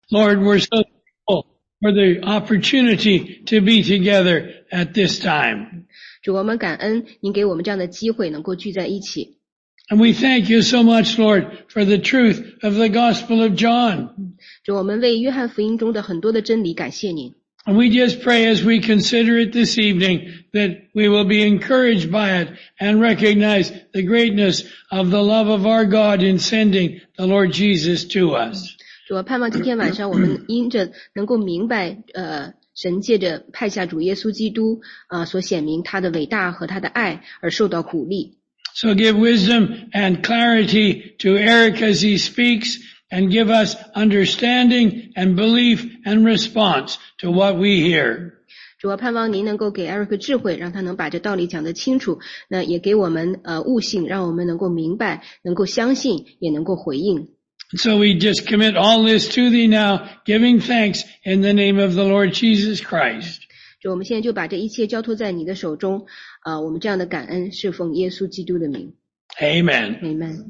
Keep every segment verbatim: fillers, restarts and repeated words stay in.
Lord, we're so thankful for the opportunity to be together at this time. 主，我们感恩您给我们这样的机会能够聚在一起。 And we thank you so much, Lord, for the truth of the Gospel of John. 主，我们为约翰福音中的很多的真理感谢您。 And we just pray as we consider it this evening that we will be encouraged by it and recognize the greatness of the love of our God in sending the Lord Jesus to us. 主，我盼望今天晚上我们因着能够明白呃神借着派下主耶稣基督啊、呃、所显明他的伟大和他的爱而受到鼓励。 So give wisdom and clarity to Eric as he speaks, and give us understanding and belief and response to what we hear. 主，我盼望您能够给 Eric 智慧，让他能把这道理讲得清楚，那也给我们呃悟性，让我们能够明白，能够相信，也能够回应。 So we just commit all this to thee now, giving thanks in the name of the Lord Jesus Christ. 主，我们现在就把这一切交托在你的手中，呃，我们这样的感恩是奉耶稣基督的名。 Amen. Amen.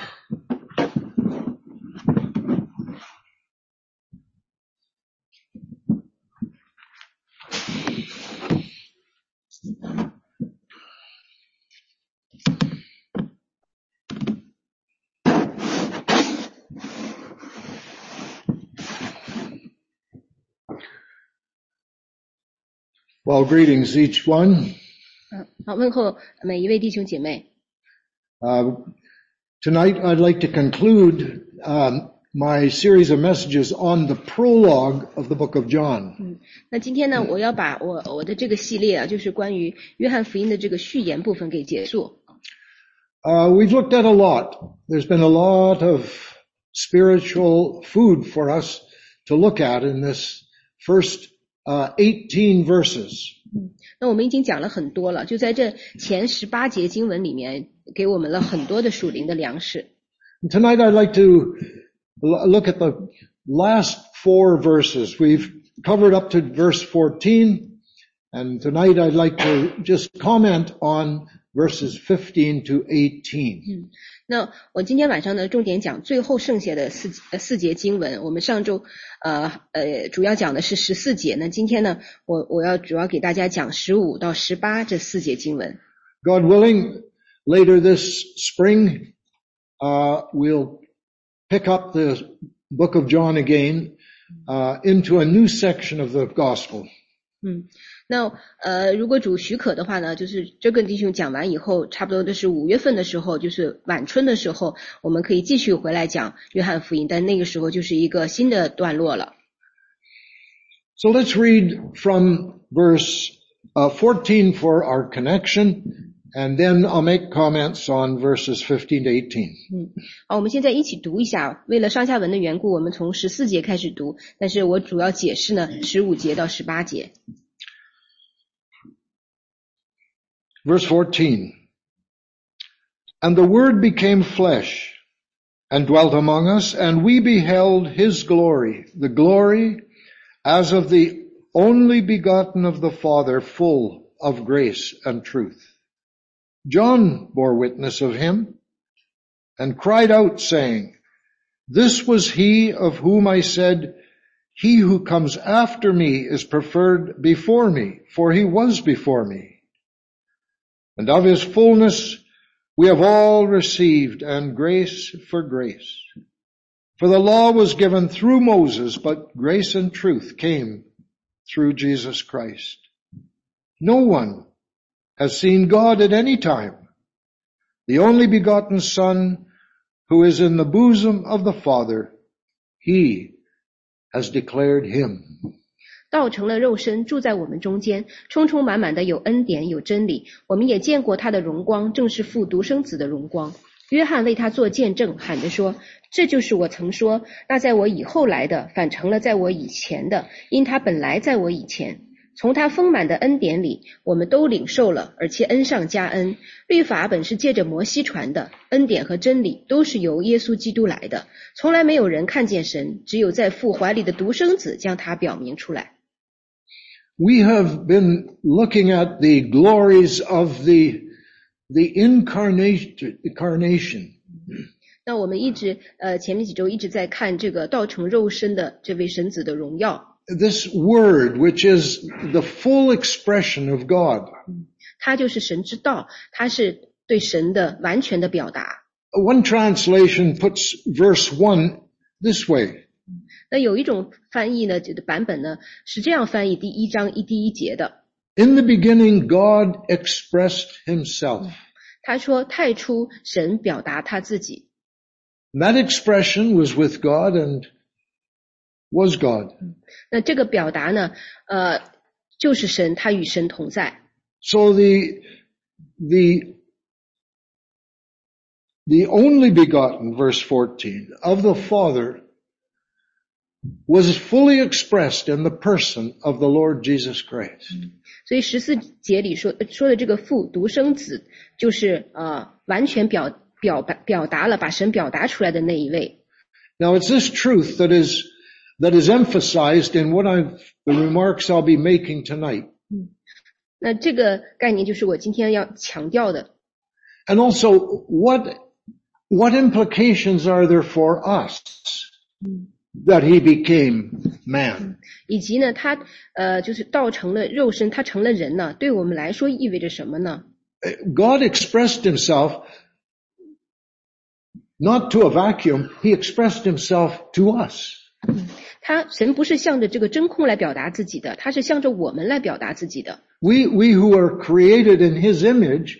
Well, greetings each one. 好，问候每一位弟兄姐妹。 Uh, tonight I'd like to conclude um, my series of messages on the prologue of the book of John. 嗯，那今天呢，我要把我我的这个系列啊，就是关于约翰福音的这个序言部分给结束。 Uh, we've looked at a lot. There's been a lot of spiritual food for us to look at in this first uh, eighteen verses. 嗯，那我们已经讲了很多了，就在这前十八节经文里面，给我们了很多的属灵的粮食。 Tonight I'd like to look at the last four verses. We've covered up to verse fourteen, and tonight I'd like to just comment on verses fifteen to eighteen. 嗯，那我今天晚上呢，重点讲最后剩下的四呃四节经文。我们上周呃呃主要讲的是十四节，那今天呢，我我要主要给大家讲十五到十八这四节经文。 God willing, later this spring, uh, we'll pick up the book of John again, uh, into a new section of the gospel. 嗯，那呃，如果主许可的话呢，就是这个弟兄讲完以后，差不多都是五月份的时候，就是晚春的时候，我们可以继续回来讲约翰福音，但那个时候就是一个新的段落了。 So let's read from verse uh, fourteen for our connection, and then I'll make comments on verses fifteen to eighteen. 嗯，好，我们现在一起读一下，为了上下文的缘故，我们从十四节开始读，但是我主要解释呢十五节到十八节。 Verse fourteen. And the Word became flesh and dwelt among us, and we beheld His glory, the glory as of the only begotten of the Father, full of grace and truth. John bore witness of Him and cried out, saying, This was He of whom I said, He who comes after me is preferred before me, for He was before me. And of His fullness we have all received, and grace for grace. For the law was given through Moses, but grace and truth came through Jesus Christ. No one has seen God at any time. The only begotten Son, who is in the bosom of the Father, He has declared Him. 道成了肉身，住在我们中间，充充满满的有恩典有真理。我们也见过他的荣光，正是父独生子的荣光。约翰为他做见证，喊着说，这就是我曾说，那在我以后来的，反成了在我以前的，因他本来在我以前。从他丰满的恩典里，我们都领受了，而且恩上加恩。律法本是借着摩西传的，恩典和真理都是由耶稣基督来的。从来没有人看见神，只有在父怀里的独生子将他表明出来。 We have been looking at the glories of the, the incarnation. incarnation. 那我们一直呃前面几周一直在看这个道成肉身的这位神子的荣耀。 This word, which is the full expression of God. 它就是神之道，它是对神的完全的表达。 One translation puts verse one this way. 那有一种翻译呢，这个版本呢是这样翻译第一章一第一节的。 In the beginning, God expressed himself. 他说太初神表达他自己。 That expression was with God and was God. 那这个表达呢，呃，就是神，他与神同在。 So the, the, the only begotten, verse fourteen, of the Father was fully expressed in the person of the Lord Jesus Christ. 所以十四节里说说的这个父独生子，就是呃完全表表表达了把神表达出来的那一位。 Now it's this truth that is that is emphasized in what I've the remarks I'll be making tonight. 那这个概念就是我今天要强调的。 And also, what what implications are there for us that he became man? 以及呢，他呃就是道成了肉身，他成了人呢，对我们来说意味着什么呢？ God expressed himself not to a vacuum, he expressed himself to us. 他神不是向着这个真空来表达自己的，他是向着我们来表达自己的。 We, we who are created in his image,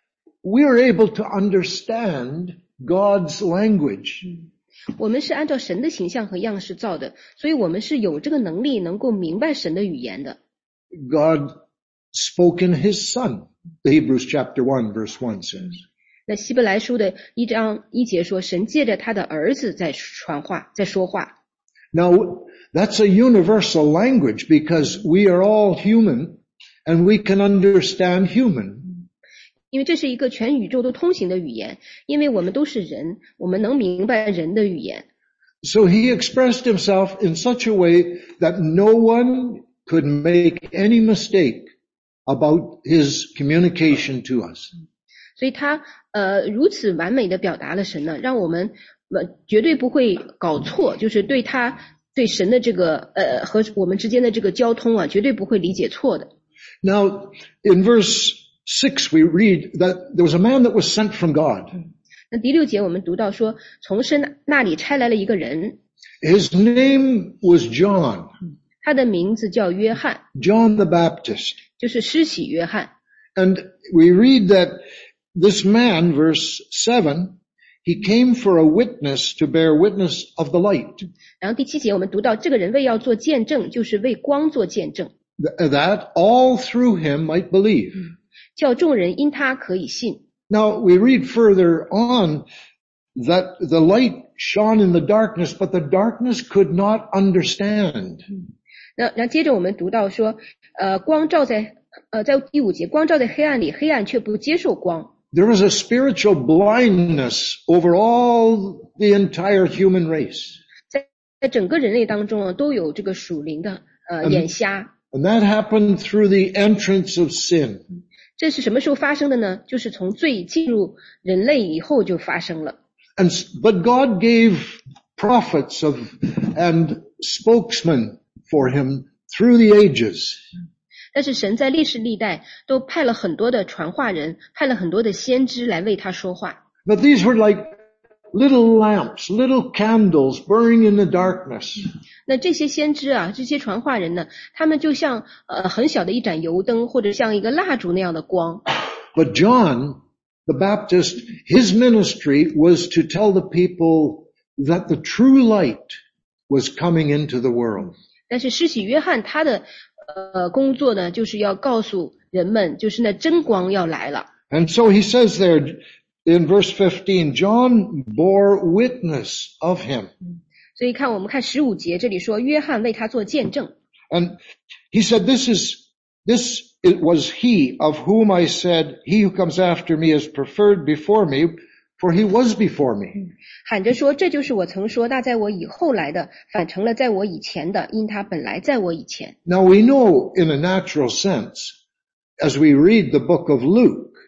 we are able to understand God's language. 我们是按照神的形象和样式造的，所以我们是有这个能力能够明白神的语言的。 God spoke in his son, the Hebrews chapter one verse one says. 那希伯来书的一章一节说，神借着他的儿子在传话，在说话。 Now, that's a universal language because we are all human and we can understand human. 因为这是一个全宇宙都通行的语言，因为我们都是人，我们能明白人的语言。 So he expressed himself in such a way that no one could make any mistake about his communication to us. 所以他呃如此完美的表达了神呢，让我们呃绝对不会搞错，就是对他对神的这个呃和我们之间的这个交通啊，绝对不会理解错的。 Now, in verse six we read that there was a man that was sent from God. 那第六节我们读到说，从神那里差来了一个人， His name was John, 他的名字叫约翰， John the Baptist. 就是施洗约翰。 And we read that this man, verse seven, he came for a witness to bear witness of the light. 然后第七节我们读到，这个人为要做见证，就是为光做见证， That all through him might believe. 叫众人因他可以信。 Now we read further on that the light shone in the darkness, but the darkness could not understand. 那然后接着我们读到说，呃，光照在呃在第五节，光照在黑暗里，黑暗却不接受光。 There was a spiritual blindness over all the entire human race. 在在整个人类当中啊，都有这个属灵的呃眼瞎。 And that happened through the entrance of sin. 这是什么时候发生的呢？就是从罪进入人类以后就发生了。 And, but God gave prophets of, and spokesmen for him through the ages. 但是神在历世历代都派了很多的传话人，派了很多的先知来为他说话。 But these were like little lamps, little candles burning in the darkness. 那这些先知啊，这些传话人呢，他们就像呃很小的一盏油灯，或者像一个蜡烛那样的光。 But John the Baptist, his ministry was to tell the people that the true light was coming into the world. 但是施洗约翰他的呃工作呢，就是要告诉人们，就是那真光要来了。 And so he says there in verse fifteen, John bore witness of him. 所以看我们看十五节，这里说约翰为他做见证。 And he said, this is, this it was he of whom I said, he who comes after me is preferred before me, for he was before me. 喊着说，这就是我曾说，那在我以后来的，反成了在我以前的，因他本来在我以前。 Now we know in a natural sense, as we read the book of Luke,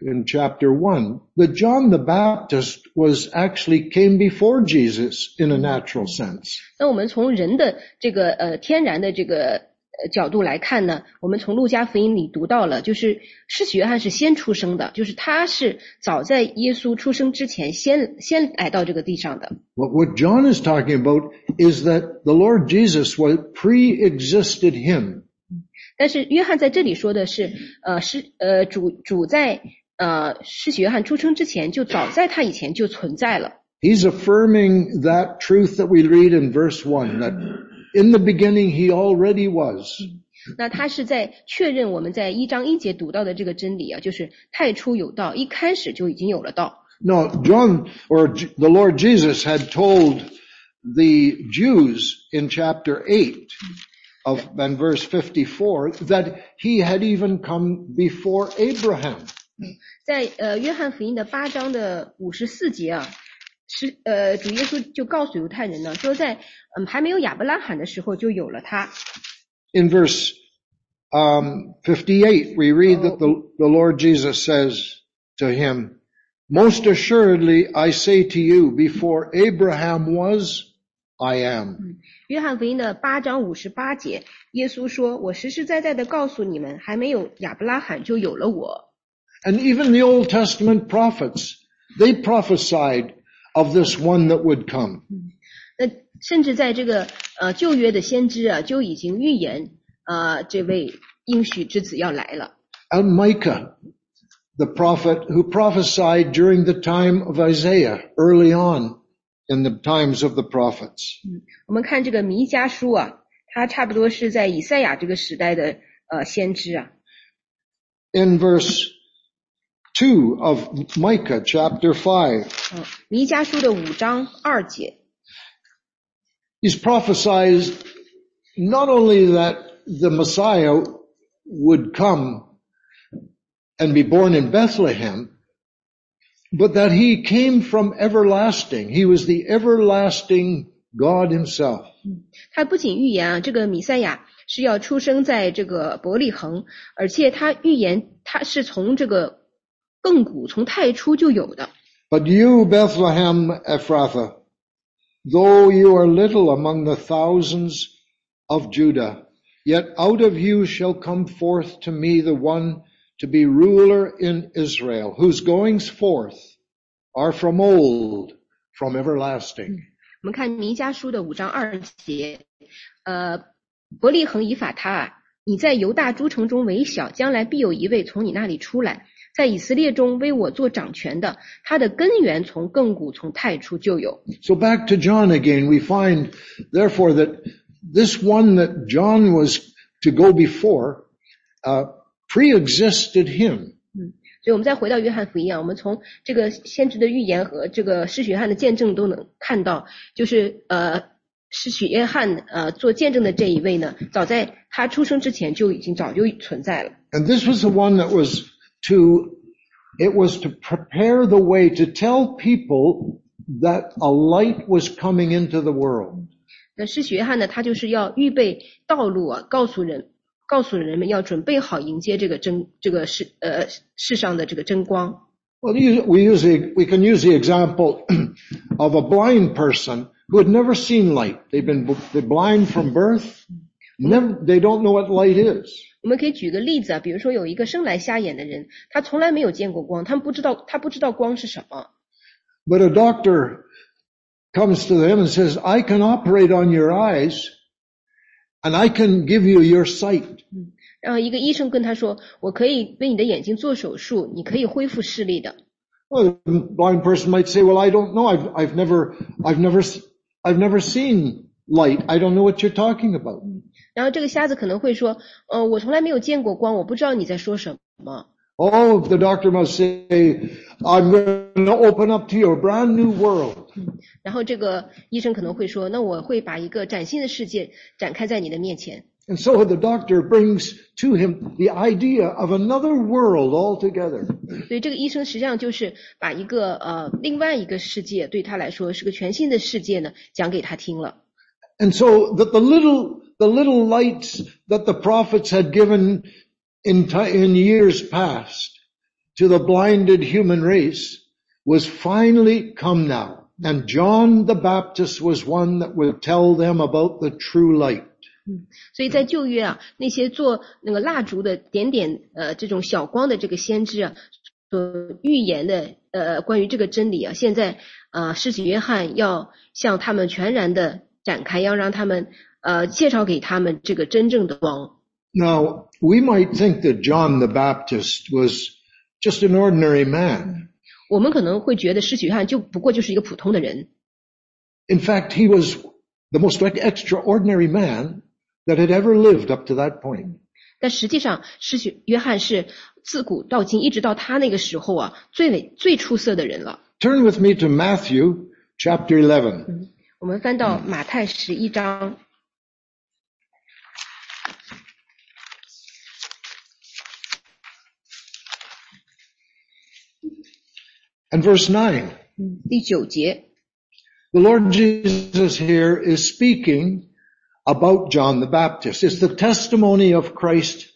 in chapter one that John the Baptist was actually came before Jesus in a natural sense. 那我们从人的这个呃天然的这个呃角度来看呢，我们从路加福音里读到了，就是施洗约翰是先出生的，就是他是早在耶稣出生之前先先来到这个地上的。 What, what John is talking about is that the Lord Jesus was pre-existed him. 但是约翰在这里说的是，呃，是呃主主在呃施洗约翰出生之前，就早在他以前就存在了。 He's affirming that truth that we read in verse one, that in the beginning he already was. 那他是在确认我们在一章一节读到的这个真理啊，就是太初有道，一开始就已经有了道。 No, John or the Lord Jesus had told the Jews in chapter eight of and verse fifty-four that he had even come before Abraham. 在呃约翰福音的八章的五十四节啊，是呃主耶稣就告诉犹太人呢，说在嗯还没有亚伯拉罕的时候就有了他。 In verse um, fifty-eight, we read that the, the Lord Jesus says to him, "Most assuredly, I say to you, before Abraham was, I am." 约翰福音的八章五十八节，耶稣说：“我实实在在的告诉你们，还没有亚伯拉罕就有了我。” And even the Old Testament prophets, they prophesied of this one that would come. 那甚至在这个呃旧约的先知啊，就已经预言呃这位应许之子要来了。 And Micah, the prophet who prophesied during the time of Isaiah, early on in the times of the prophets. 我们看这个弥迦书啊，它差不多是在以赛亚这个时代的呃先知啊。 In verse two of Micah chapter five, 嗯，弥迦书的五章二节， he's prophesied not only that the Messiah would come and be born in Bethlehem, but that he came from everlasting. He was the everlasting God himself. 他不仅预言啊，这个弥赛亚是要出生在这个伯利恒，而且他预言他是从这个亘古从太初就有的。 But you, Bethlehem Ephrathah, though you are little among the thousands of Judah, yet out of you shall come forth to me the one to be ruler in Israel, whose goings forth are from old, from everlasting. 我们看弥迦书的五章二节，呃，伯利恒以法他啊，你在犹大诸城中为小，将来必有一位从你那里出来，在以色列中为我做掌权的，他的根源从亘古从太初就有。 So back to John again, we find therefore that this one that John was to go before, uh, pre-existed him. 所以我们再回到约翰福音啊，我们从这个先知的预言和这个施洗约翰的见证都能看到，就是呃施洗约翰呃做见证的这一位呢，早在他出生之前就已经早就存在了。 And this was the one that was to, it was to prepare the way, to tell people that a light was coming into the world. 那施洗约翰呢，他就是要预备道路啊，告诉人告诉人们要准备好迎接这个真这个世呃世上的这个真光。 Well, we use the, we can use the example of a blind person who had never seen light. They've been they're blind from birth. Never, they don't know what light is. 我们可以举个例子啊，比如说有一个生来瞎眼的人，他从来没有见过光，他们不知道他不知道光是什么。 But a doctor comes to them and says, "I can operate on your eyes, and I can give you your sight." 然后一个医生跟他说，我可以为你的眼睛做手术，你可以恢复视力的。 Well, the blind person might say, "Well, I don't know. I've I've never I've never I've never seen light. I don't know what you're talking about." 然后这个瞎子可能会说，呃，我从来没有见过光，我不知道你在说什么。 Oh, the doctor must say, "I'm going to open up to you a brand new world." 然后这个医生可能会说，那我会把一个崭新的世界展开在你的面前。 And so the doctor brings to him the idea of another world altogether. 所以这个医生实际上就是把一个呃另外一个世界，对他来说是个全新的世界呢，讲给他听了。 And so that the little the little lights that the prophets had given in in years past to the blinded human race was finally come now. And John the Baptist was one that would tell them about the true light. 所以在旧约啊，那些做那个蜡烛的点点呃这种小光的这个先知啊，所预言的呃关于这个真理啊，现在呃施洗约翰要向他们全然的展开，要让他们呃介绍给他们这个真正的光。 Now, we might think that John the Baptist was just an ordinary man. 我们可能会觉得施洗约翰就不过就是一个普通的人。 In fact, he was the most extraordinary man that had ever lived up to that point. 但实际上，施洗约翰是自古到今一直到他那个时候啊，最伟最出色的人了。 Turn with me to Matthew chapter eleven. 嗯，我们翻到马太十一章。 And verse nine. 第九节。 The Lord Jesus here is speaking about John the Baptist. It's the testimony of Christ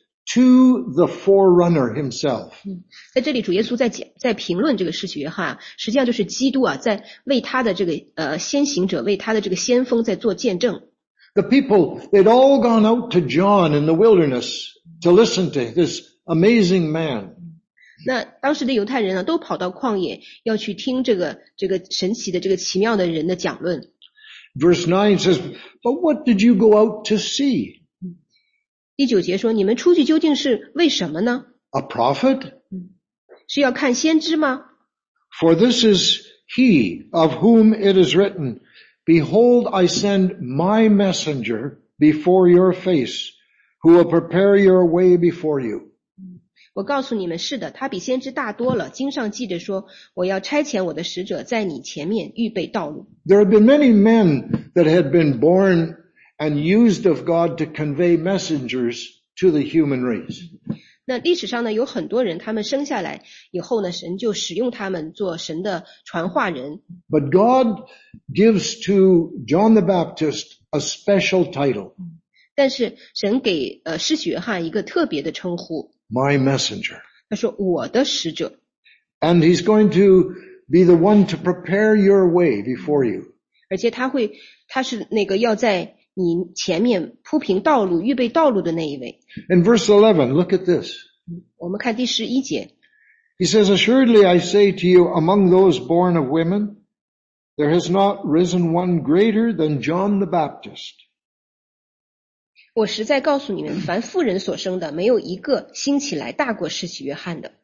to the forerunner himself. 在这里主耶稣在讲在评论这个施洗约翰啊，实际上就是基督啊在为他的这个呃先行者为他的这个先锋在做见证。 The people, they'd all gone out to John in the wilderness to listen to this amazing man. 那当时的犹太人呢，都跑到旷野要去听这个这个神奇的这个奇妙的人的讲论。 Verse nine says, "But what did you go out to see?" 第九节说，你们出去究竟是为什么呢？ A prophet? 是要看先知吗？ For this is he of whom it is written, "Behold, I send my messenger before your face, who will prepare your way before you." 我告诉你们，是的，他比先知大多了。经上记着说，我要差遣我的使者在你前面预备道路。 There have been many men that had been born and used of God to convey messengers to the human race. 那历史上呢，有很多人，他们生下来以后呢，神就使用他们做神的传话人。 But God gives to John the Baptist a special title. 但是神给呃施洗约翰一个特别的称呼。 My messenger. 他说我的使者。 And he's going to be the one to prepare your way before you. 而且他会，他是那个要在你前面铺平道路、预备道路的那一位。 In verse eleven, look at this. 我们看第十一节。 He says, "Assuredly I say to you, among those born of women, there has not risen one greater than John the Baptist." 我实在告诉你们，凡妇人所生的，没有一个兴起来大过施洗约翰的。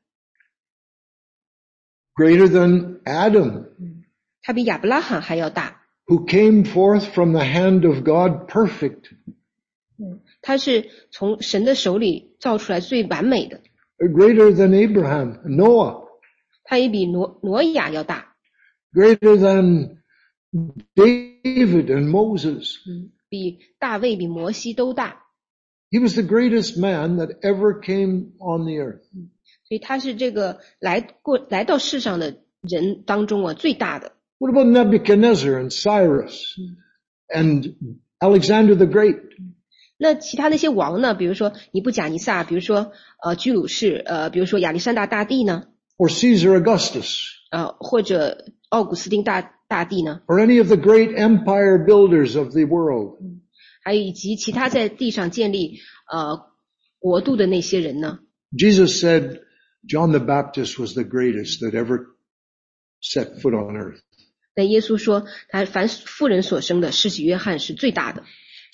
Greater than Adam. 他比亚伯拉罕还要大。 Who came forth from the hand of God perfect. 他是从神的手里造出来最完美的。 Greater than Abraham, Noah. 他也比挪挪亚要大。 Greater than David and Moses. 比大卫比摩西都大。 He was the greatest man that ever came on the earth. 所以他是这个来过来到世上的人当中啊最大的。 What about Nebuchadnezzar and Cyrus and Alexander the Great? 那其他那些王呢？比如说尼布甲尼撒，比如说呃居鲁士，呃比如说亚历山大大帝呢？ Or Caesar Augustus? 呃或者奥古斯丁大大帝呢？ Or any of the great empire builders of the world? 还有以及其他在地上建立呃国度的那些人呢？ Jesus said John the Baptist was the greatest that ever set foot on earth. 但耶稣说，他凡妇人所生的施洗约翰是最大的。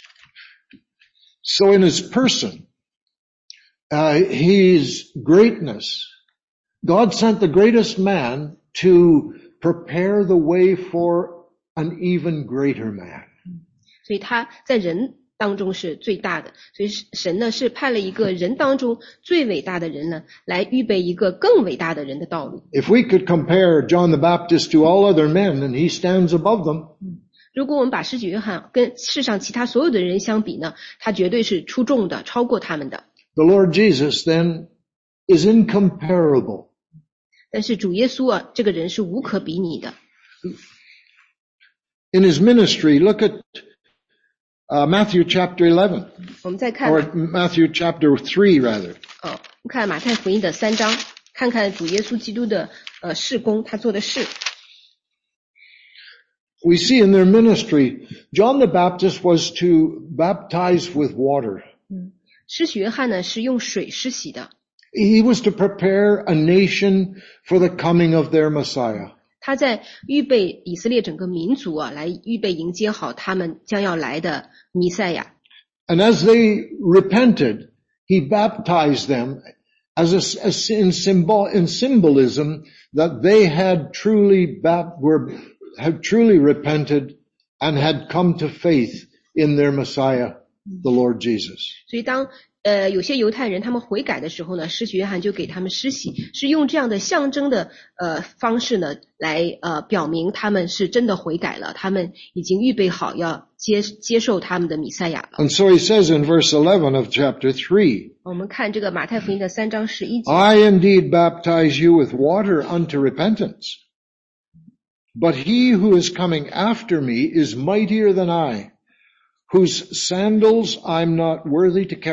So in his person, uh, his greatness, God sent the greatest man to prepare the way for an even greater man. 所以他在人当中是最大的，所以神呢是派了一个人当中最伟大的人呢，来预备一个更伟大的人的道路。 If we could compare John the Baptist to all other men, and he stands above them. 如果我们把施洗约翰跟世上其他所有的人相比呢，他绝对是出众的，超过他们的。 The Lord Jesus then is incomparable. 但是主耶稣啊，这个人是无可比拟的。 In his ministry, look at uh, Matthew chapter eleven. 我们再看 Or Matthew chapter three, rather. 哦，看马太福音的三章。 看看主耶稣基督的呃事工，他做的事。 We see in their ministry, John the Baptist was to baptize with water. 嗯，施洗约翰呢是用水施洗的。 He was to prepare a nation for the coming of their Messiah. 他在预备以色列整个民族啊，来预备迎接好他们将要来的弥赛亚。 And as they repented, he baptized them as, a, as in symbol in symbolism that they had truly were had truly repented and had come to faith in their Messiah, the Lord Jesus. 所以当呃，有些犹太人他们悔改的时候呢，施洗约翰就给他们施洗，是用这样的象征的呃方式呢，来呃表明他们是真的悔改了，他们已经预备好要接接受他们的弥赛亚了。 And so he says in verse eleven of chapter three, 我们看这个马太福音的三章十一节。 I indeed baptize you with water unto repentance, but he who is coming after me is mightier than I, whose sandals I'm not worthy to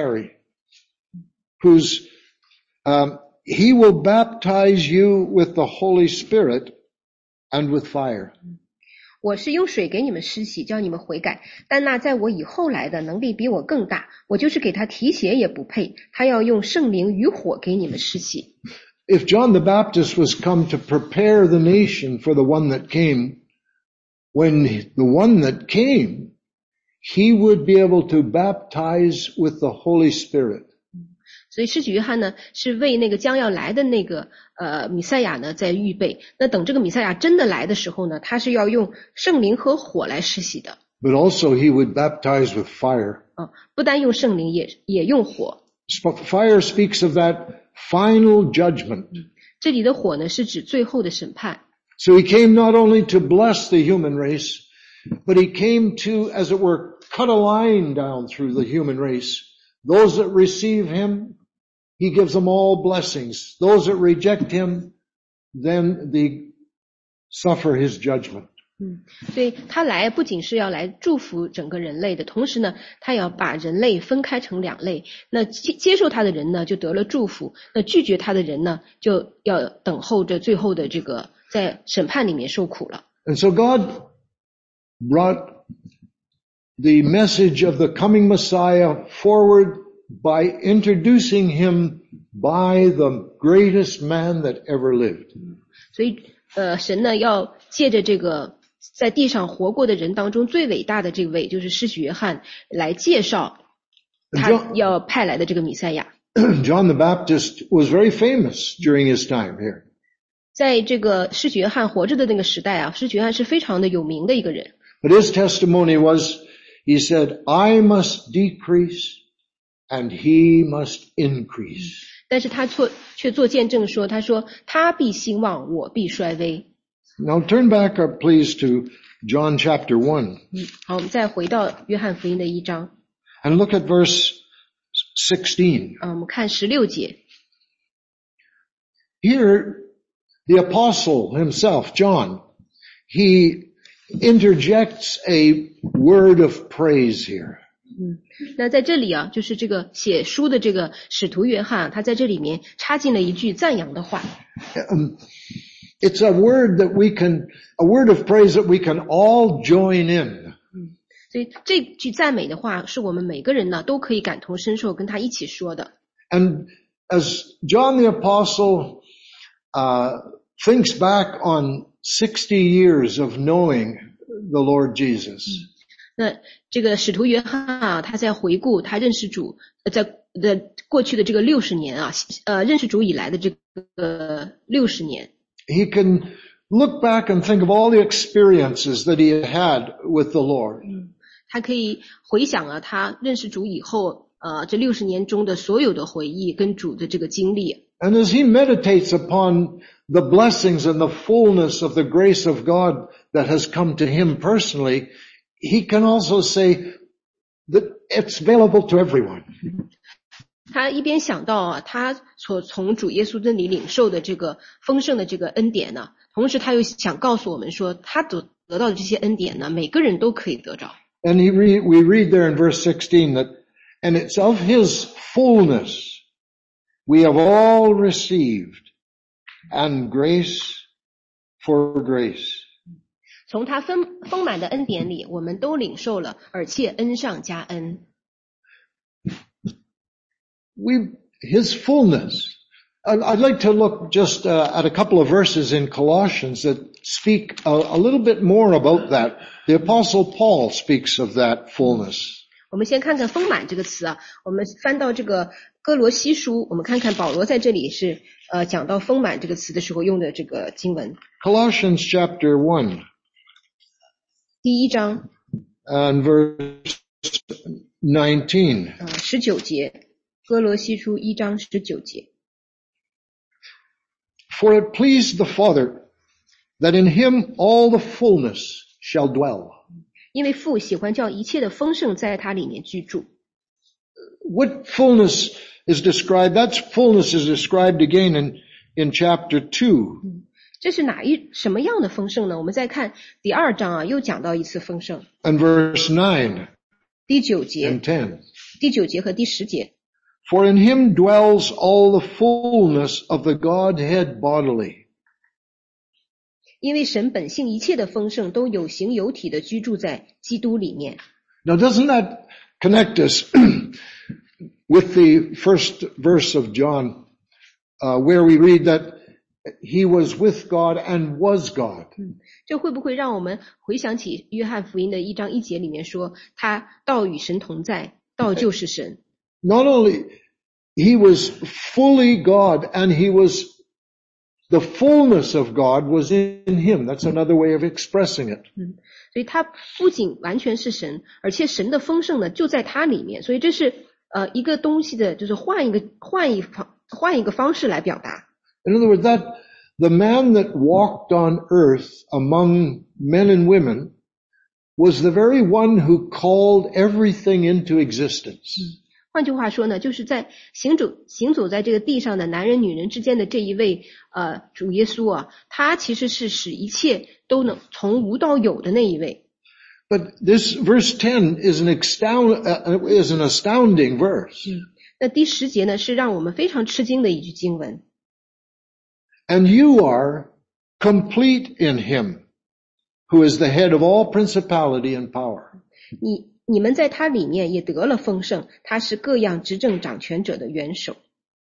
carry.Whose, um, he will baptize you with the Holy Spirit and with fire. 我是用水给你们施洗，叫你们悔改，但那在我以后来的能力比我更大，我就是给他提鞋也不配，他要用圣灵与火给你们施洗。 If John the Baptist was come to prepare the nation for the one that came, when the one that came, he would be able to baptize with the Holy Spirit. 所以施洗约翰呢是为那个将要来的那个呃弥赛亚呢在预备，那等这个弥赛亚真的来的时候呢，他是要用圣灵和火来施洗的。 But also he would baptize with fire. 啊，不单用圣灵，也也用火。 Fire speaks of that final judgment. 这里的火呢是指最后的审判。 So he came not only to bless the human race, but he came to, as it were, cut a line down through the human race. Those that receive him, he gives them all blessings. Those that reject him, then they suffer his judgment. 嗯，所以他来不仅是要来祝福整个人类的，同时呢，他要把人类分开成两类。那接接受他的人呢，就得了祝福；那拒绝他的人呢，就要等候着最后的这个在审判里面受苦了。 And so God brought the message of the coming Messiah forward by introducing him by the greatest man that ever lived. 所以呃，神呢要借着这个在地上活过的人当中最伟大的这位，就是施洗约翰，来介绍他要派来的这个弥赛亚。 John the Baptist was very famous during his time here. 在这个施洗约翰活着的那个时代啊，施洗约翰是非常的有名的一个人。 But his testimony was, he said, I must decrease and he must increase. 但是他做却做见证说，他说他必兴旺，我必衰微。 Now turn back, please, to John chapter one. 嗯，好，我们再回到约翰福音的一章。 And look at verse sixteen. 嗯，我们看十六节。 Here, the apostle himself, John, he interjects a word of praise here. 嗯，那在这里啊，就是这个写书的这个使徒约翰，他在这里面插进了一句赞扬的话。 Um, it's a word that we can, a word of praise that we can all join in. 嗯，所以这句赞美的话，是我们每个人呢都可以感同身受，跟他一起说的。 And as John the apostle uh, thinks back on sixty years of knowing the Lord Jesus. 那这个使徒约翰啊，他在回顾他认识主，在的过去的这个六十年啊，呃，认识主以来的这个六十年。 He can look back and think of all the experiences that he had with the Lord. 嗯，他可以回想啊，他认识主以后，呃，这六十年中的所有的回忆跟主的这个经历。 And as he meditates upon the blessings and the fullness of the grace of God that has come to him personally, he can also say that it's available to everyone. 他一边想到啊，他所从主耶稣那里领受的这个丰盛的这个恩典呢，同时他又想告诉我们说，他得得到的这些恩典呢，每个人都可以得着。 And he re- we read there in verse sixteen that, and it's of his fullness we have all received and grace for grace. 从他丰丰满的恩典里，我们都领受了，而且恩上加恩。 We, his fullness. I'd like to look just uh, at a couple of verses in Colossians that speak a, a little bit more about that. The Apostle Paul speaks of that fullness. 我们先看看丰满这个词啊，我们翻到这个哥罗西书，我们看看保罗在这里是呃讲到丰满这个词的时候用的这个经文。 Colossians chapter one. 第一章。 And verse nineteen. 呃，十九节，哥罗西书一章十九节。 For it pleased the Father that in him all the fullness shall dwell. 因为父喜欢叫一切的丰盛在他里面居住。 What fullness is described? That fullness is described again in, in chapter two. 这是哪一什么样的丰盛呢？我们再看第二章啊，又讲到一次丰盛。 And verse nine 第九节 and ten. 第九节和第十节。 For in him dwells all the fullness of the Godhead bodily. 因为神本性一切的丰盛都有形有体的居住在基督里面。 Now doesn't that connect us with the first verse of John, uh, where we read that he was with God and was God? 这会不会让我们回想起约翰福音的一章一节里面说，他道与神同在，道就是神。 Not only he was fully God and he was the fullness of God was in him. That's another way of expressing it. 嗯，所以他不仅完全是神，而且神的丰盛呢就在他里面。所以这是呃一个东西的，就是换一个换一方换一个方式来表达。 In other words, that the man that walked on earth among men and women was the very one who called everything into existence. 嗯，换句话说呢，就是在行走行走在这个地上的男人女人之间的这一位呃主耶稣啊，他其实是使一切都能从无到有的那一位。 But this verse ten is an astound, uh, is an astounding verse. 嗯，那第十节呢是让我们非常吃惊的一句经文。 And you are complete in him, who is the head of all principality and power. 你你们在他里面也得了丰盛，他是各样执政掌权者的元首。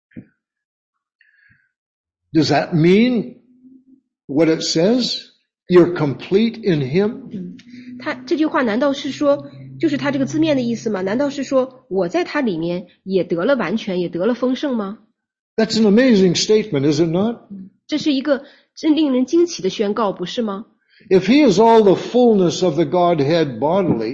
Does that mean what it says? You're complete in him? 嗯，他这句话难道是说，就是他这个字面的意思吗？难道是说我在他里面也得了完全，也得了丰盛吗？ That's an amazing statement, is it not? 这是一个真令人惊奇的宣告，不是吗？ If he is all the fullness of the Godhead bodily,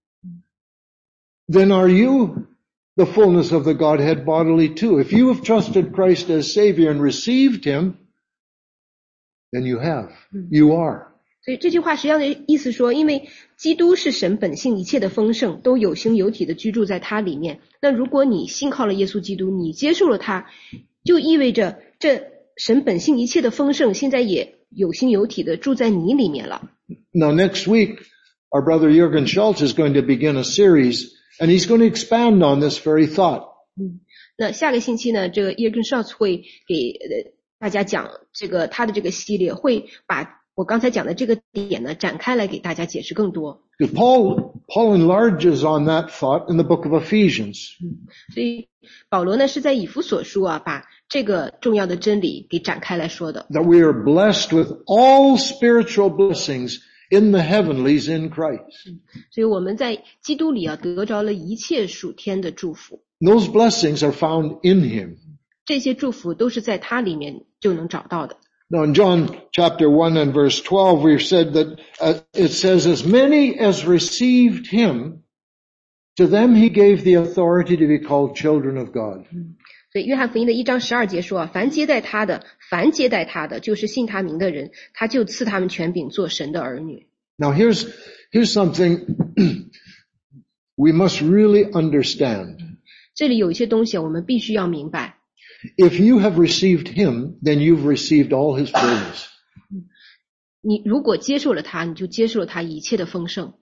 then are you the fullness of the Godhead bodily too? If you have trusted Christ as Savior and received him, then you have. You are. 所以这句话实际上的意思说，因为基督是神本性一切的丰盛，都有形有体的居住在他里面。那如果你信靠了耶稣基督，你接受了他，就意味着这神本性一切的丰盛现在也有形有体的住在你里面了。 Now next week, our brother Jürgen Schultz is going to begin a series, and he's going to expand on this very thought. 嗯，那下个星期呢，这个 Jürgen Schultz 会给呃大家讲这个他的这个系列，会把我刚才讲的这个点呢展开来给大家解释更多。 Paul, Paul enlarges on that thought in the book of Ephesians. 嗯，所以保罗呢是在以弗所书啊，把这个重要的真理给展开来说的。 That we are blessed with all spiritual blessings in the heavenlies in Christ. 嗯，所以我们在基督里啊得着了一切属天的祝福。 Those blessings are found in him. 这些祝福都是在他里面就能找到的。 Now in John chapter one and verse twelve, we've said that uh, it says, as many as received him, to them he gave the authority to be called children of God. 嗯，所以约翰福音的一章十二节说啊，凡接待他的，凡接待他的，就是信他名的人，他就赐他们权柄做神的儿女。 Now here's, here's something we must really understand. 这里有一些东西我们必须要明白。 If you have received him, then you've received all his fullness. 你如果接受了他，你就接受了他一切的丰盛。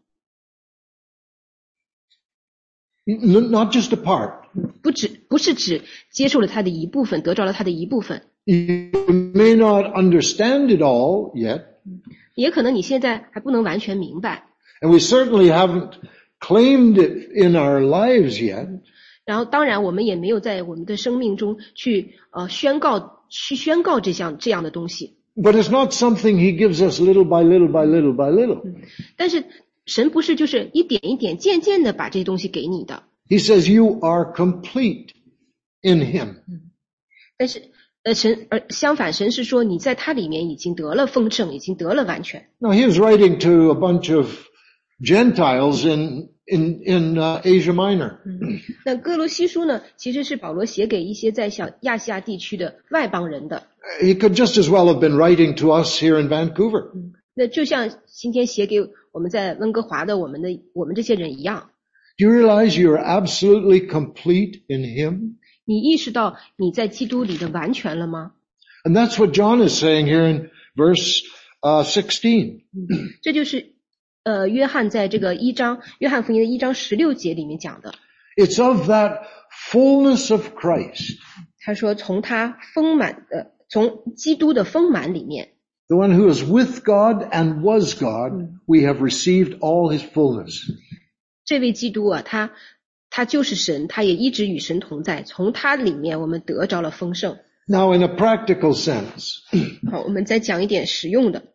Not just a part. 不只不是指接受了他的一部分，得着了他的一部分。 You may not understand it all yet, 也可能你现在还不能完全明白， and we certainly haven't claimed it in our lives yet. 然后当然我们也没有在我们的生命中去呃宣告去宣告这项这样的东西， But it's not something He gives us little by little by little by little. 但是神不是就是一点一点渐渐的把这些东西给你的， He says you are complete in Him. 但是呃神而相反神是说你在他里面已经得了丰盛，已经得了完全。 Now he was writing to a bunch of Gentiles in in in uh, Asia Minor. 那哥罗西书呢，其实是保罗写给一些在小亚细亚地区的外邦人的。 He could just as well have been writing to us here in Vancouver. 那就像今天写给我们在温哥华的我们的我们这些人一样， Do you realize you're absolutely complete in Him? 你意识到你在基督里的完全了吗？ And that's what John is saying here in verse uh, sixteen. 这就是呃约翰在这个一章约翰福音的一章十六节里面讲的。 It's of that fullness of Christ, 他说从他丰满的从基督的丰满里面， the one who is with God and was God, we have received all His fullness. 这位基督啊，他他就是神，他也一直与神同在，从他里面我们得着了丰盛。 Now in a practical sense, 好，我们再讲一点实用的。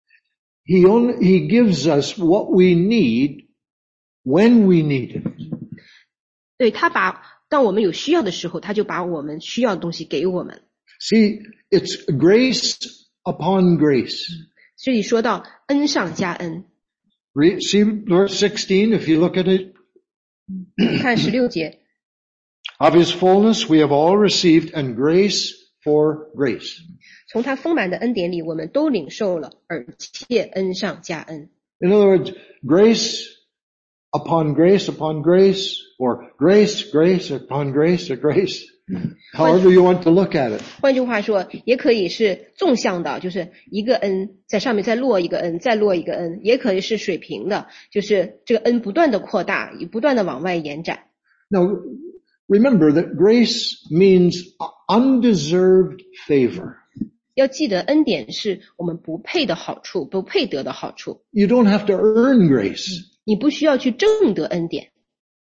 He only, He gives us what we need when we need it. 对，他把当我们有需要的时候，他就把我们需要的东西给我们。 See, it's grace upon grace. 所以说到恩上加恩， Re- See verse sixteen, if you look at it. 看十六节， Of His fullness we have all received, and grace for grace. 从他丰满的恩典里，我们都领受了，而且恩上加恩。 In other words, grace upon grace upon grace, or grace, grace upon grace or grace, however you want to look at it. 换句话说，也可以是纵向的，就是一个恩在上面再落一个恩，再落一个恩；也可以是水平的，就是这个恩不断的扩大，也不断的往外延展。 Now, remember that grace means undeserved favor. 要记得，恩典是我们不配的好处，不配得的好处。 You don't have to earn grace. 你不需要去挣得恩典，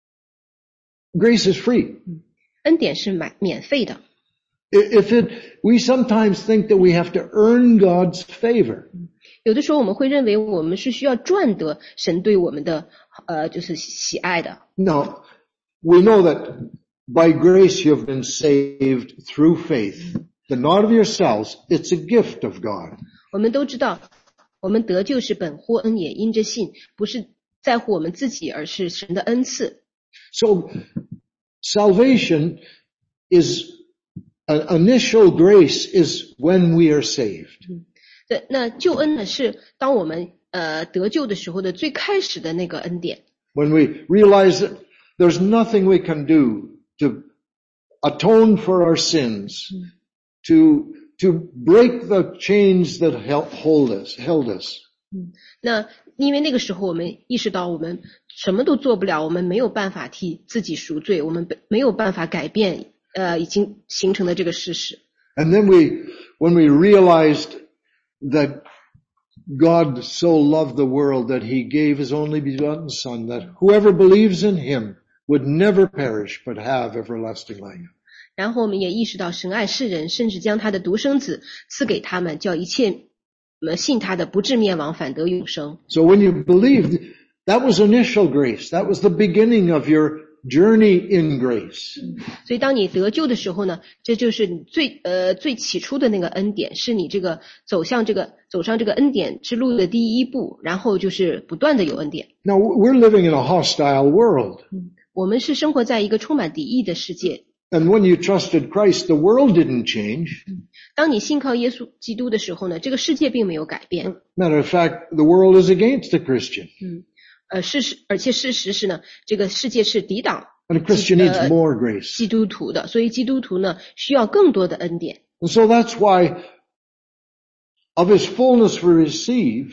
Grace is free. 恩典是买免费的。 If it, we sometimes think that we have to earn God's favor. 有的时候我们会认为我们是需要赚得神对我们的呃就是喜爱的。 Now, we know that by grace you have been saved through faith, that not of yourselves, it's a gift of God. 我们都知道，我们得救是本乎恩，也因着信，不是在乎我们自己，而是神的恩赐。 So, salvation is, an initial grace is when we are saved. 对，那救恩呢是当我们呃得救的时候的最开始的那个恩典。 When we realize that there's nothing we can do to atone for our sins, to, to break the chains that held hold us, held us. 那因为那个时候我们意识到我们什么都做不了，我们没有办法替自己赎罪，我们没有办法改变呃已经形成的这个事实。 And then we, when we realized that God so loved the world that He gave His only begotten Son, that whoever believes in Him would never perish but have everlasting life. 然后我们也意识到神爱世人，甚至将他的独生子赐给他们，叫一切呃信他的不至灭亡，反得永生。 So when you believed, that was initial grace. That was the beginning of your journey in grace. 所以当你得救的时候呢，这就是你最呃最起初的那个恩典，是你这个走向这个走上这个恩典之路的第一步，然后就是不断的有恩典。 Now we're living in a hostile world. 我们是生活在一个充满敌意的世界。 And when you trusted Christ, the world didn't change. 当你信靠耶稣基督的时候呢，这个世界并没有改变。 Matter of fact, the world is against a Christian. 呃，事实，而且事实是呢，这个世界是抵挡 And a Christian needs more grace. 基督徒的，所以基督徒呢需要更多的恩典。 And so that's why of His fullness we receive,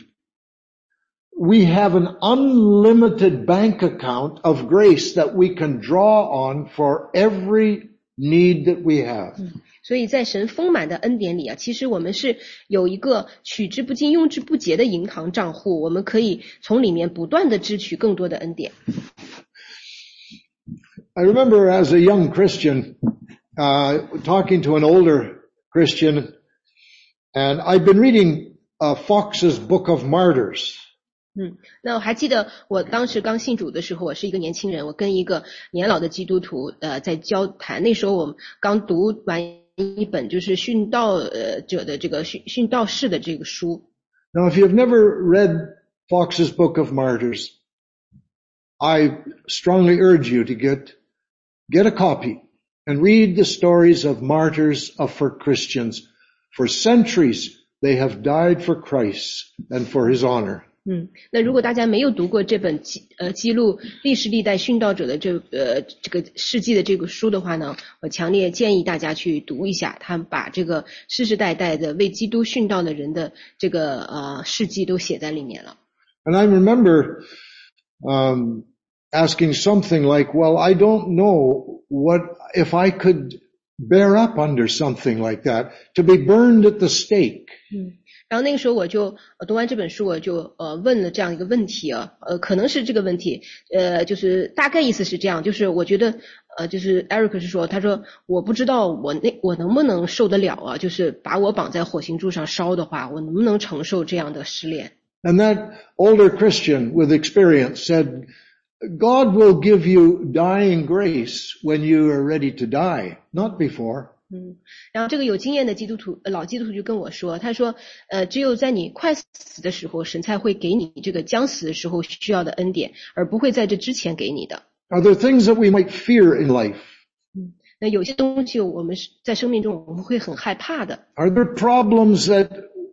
we have an unlimited bank account of grace that we can draw on for every need that we have. 所以在神丰满的恩典里啊，其实我们是有一个取之不尽用之不竭的银行账户，我们可以从里面不断的支取更多的恩典。 I remember as a young Christian, uh, talking to an older Christian, and I'd been reading uh, Fox's Book of Martyrs. 嗯，那我还记得我当时刚信主的时候，我是一个年轻人，我跟一个年老的基督徒呃在交谈。那时候我们刚读完一本就是殉道呃者的这个殉殉道士的这个书。 Now, if you've never read Fox's Book of Martyrs, I strongly urge you to get get a copy and read the stories of martyrs of for Christians. For centuries, they have died for Christ and for His honor. 嗯，那如果大家没有读过这本记呃记录历史历代殉道者的这呃这个事迹的这个书的话呢，我强烈建议大家去读一下，他们把这个世世代代的为基督殉道的人的这个呃事迹都写在里面了。 And I remember um, asking something like, well, I don't know what if I could bear up under something like that, to be burned at the stake. 嗯。然后那个时候我就呃读完这本书，我就呃问了这样一个问题啊，呃可能是这个问题，呃就是大概意思是这样，就是我觉得呃就是 Eric 是说，他说我不知道我那我能不能受得了啊，就是把我绑在火刑柱上烧的话，我能不能承受这样的试炼。 And that older Christian with experience said, God will give you dying grace when you are ready to die, not before. 嗯，然后这个有经验的基督徒老基督徒就跟我说，他说呃只有在你快死的时候，神才会给你这个将死的时候需要的恩典，而不会在这之前给你的。 Are there things that we might fear in life? 嗯，那有些东西我们在生命中我们会很害怕的。 Are there problems that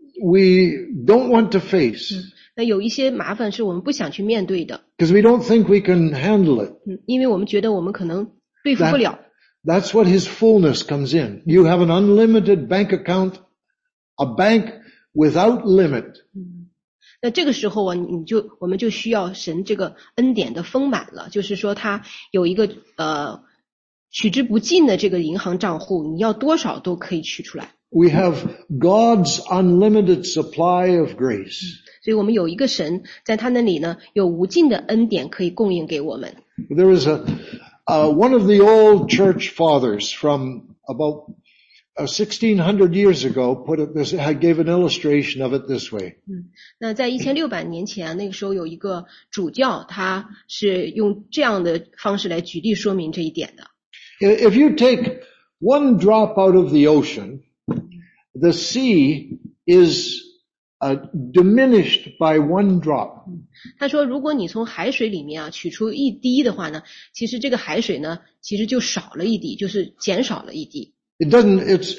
we don't want to face? 嗯，那有一些麻烦是我们不想去面对的。 Because we don't think we can handle it. 嗯，因为我们觉得我们可能对付不了。 That's what His fullness comes in. You have an unlimited bank account, a bank without limit. 嗯，那这个时候啊，你就我们就需要神这个恩典的丰满了，就是说他有一个呃取之不尽的这个银行账户，你要多少都可以取出来。 We have God's unlimited supply of grace. 所以我们有一个神，在他那里呢，有无尽的恩典可以供应给我们。 There was a Uh, one of the old church fathers from about uh, sixteen hundred years ago put it this, I gave an illustration of it this way. 嗯，那在一千六百年前，那个时候有一个主教，他是用这样的方式来举例说明这一点的。 If you take one drop out of the ocean, the sea is uh, diminished by one drop. 他说如果你从海水里面啊取出一滴的话呢，其实这个海水呢其实就少了一滴，就是减少了一滴。 It doesn't, it's,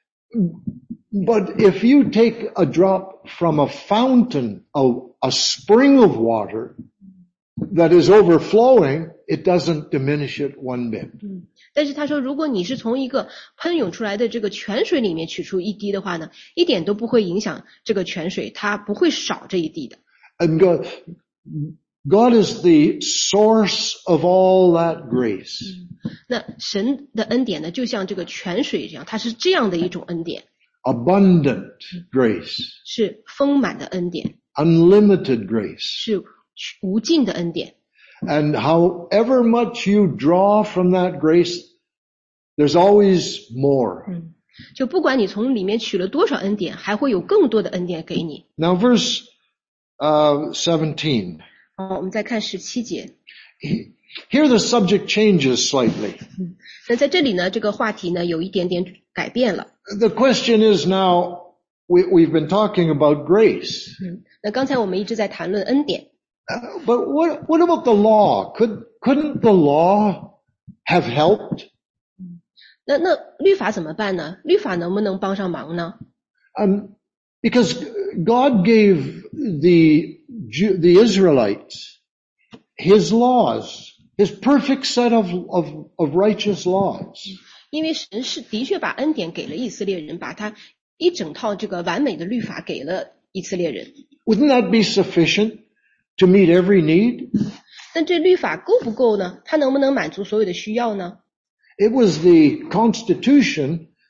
but if you take a drop from a fountain, a, a spring of water that is overflowing, it doesn't diminish it one bit. 嗯，但是他说如果你是从一个喷涌出来的这个泉水里面取出一滴的话呢，一点都不会影响这个泉水，它不会少这一滴的。 And God, God is the source of all that grace. 那神的恩典呢，就像这个泉水这样，它是这样的一种恩典， Abundant grace. 是丰满的恩典， Unlimited grace. 是无尽的恩典。 And however much you draw from that grace, there's always more. 嗯，就不管你从里面取了多少恩典，还会有更多的恩典给你。 Now verse uh, seventeen. 好，我们再看十七节。 Here the subject changes slightly. 嗯，那在这里呢，这个话题呢有一点点改变了。 The question is now, we, we've been talking about grace. 嗯，那刚才我们一直在谈论恩典。 Uh, but what, what about the law? Could, couldn't the law have helped? 那那律法怎么办呢？律法能不能帮上忙呢？ Um, because God gave the, Jew, the Israelites His laws, His perfect set of, of, of righteous laws. 因为神是的确把恩典给了以色列人，把他一整套这个完美的律法给了以色列人。 Wouldn't that be sufficient to meet every need? 但这律法够不够呢？它能不能满足所有的需要呢？ It was the constitution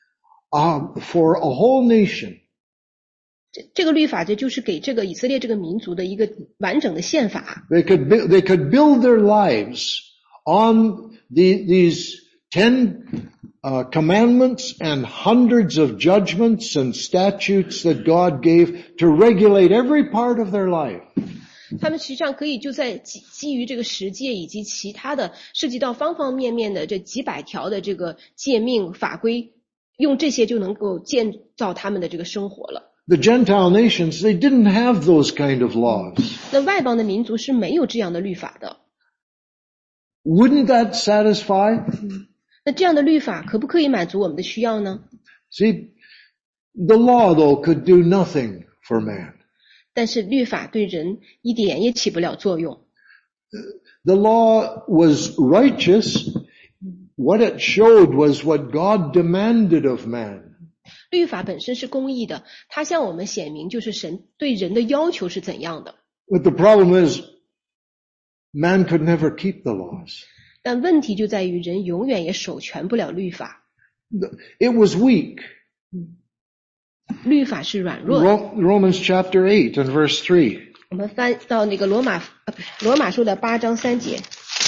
uh, for a whole nation. 这这个律法，这就是给这个以色列这个民族的一个完整的宪法。 They could bu- they could build their lives on the, these ten uh, commandments and hundreds of judgments and statutes that God gave to regulate every part of their life. 他们实际上可以就在基基于这个十诫以及其他的涉及到方方面面的这几百条的这个诫命法规，用这些就能够建造他们的这个生活了。 The Gentile nations, they didn't have those kind of laws. 那外邦的民族是没有这样的律法的。 Wouldn't that satisfy? 那这样的律法可不可以满足我们的需要呢？ See, the law though could do nothing for man. 但是律法对人一点也起不了作用。 The law was righteous. What it showed was what God demanded of man. 律法本身是公义的，它向我们显明就是神对人的要求是怎样的。 But the problem is, man could never keep the laws. 但问题就在于人永远也守全不了律法。 It was weak. 律法是软弱的。 Romans chapter eight and verse three. 我们翻到那个罗马呃不是罗马书的八章三节。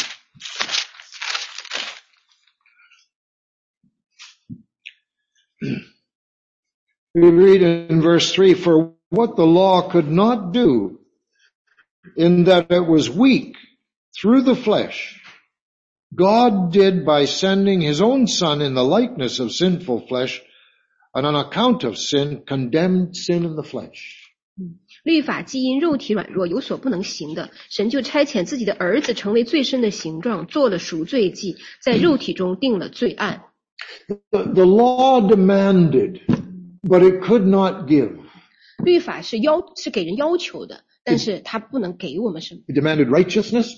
We read in verse three, for what the law could not do, in that it was weak through the flesh, God did by sending his own Son in the likeness of sinful flesh, and on account of sin, condemned sin in the flesh. 律法既因肉体软弱有所不能行的，神就差遣自己的儿子成为最深的形状，做了赎罪祭，在肉体中定了罪案。 The, the law demanded, but it could not give. 律法是要是给人要求的，但是它不能给我们什么。 It demanded righteousness,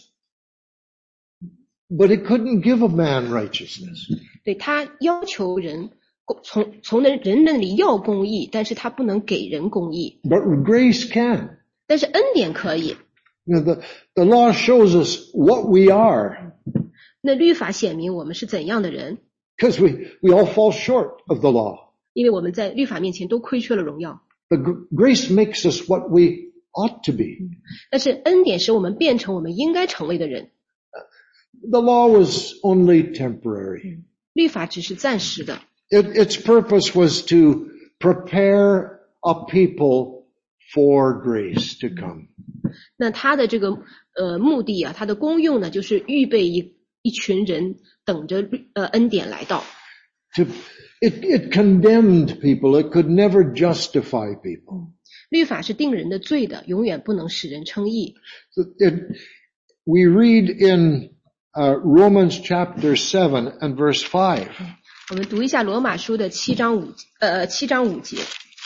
but it couldn't give a man righteousness. 对，它要求人从从人人那里要公义，但是它不能给人公义。 But grace can. 但是恩典可以。 You know, the, the law shows us what we are. 那律法显明我们是怎样的人， Because we, we all fall short of the law. 因为我们在律法面前都亏缺了荣耀。 But grace makes us what we ought to be. 但是恩典使我们变成我们应该成为的人。 The law was only temporary. 律法只是暂时的。 It, its purpose was to prepare a people for grace to come. 那它的这个呃目的啊，它的功用呢，就是预备一一群人等着呃恩典来到。 To, it, it condemned people. It could never justify people. 律法是定人的罪的，永远不能使人称义。 It, we read in uh, Romans chapter seven and verse five. 我们读一下罗马书的七章五呃七章五节。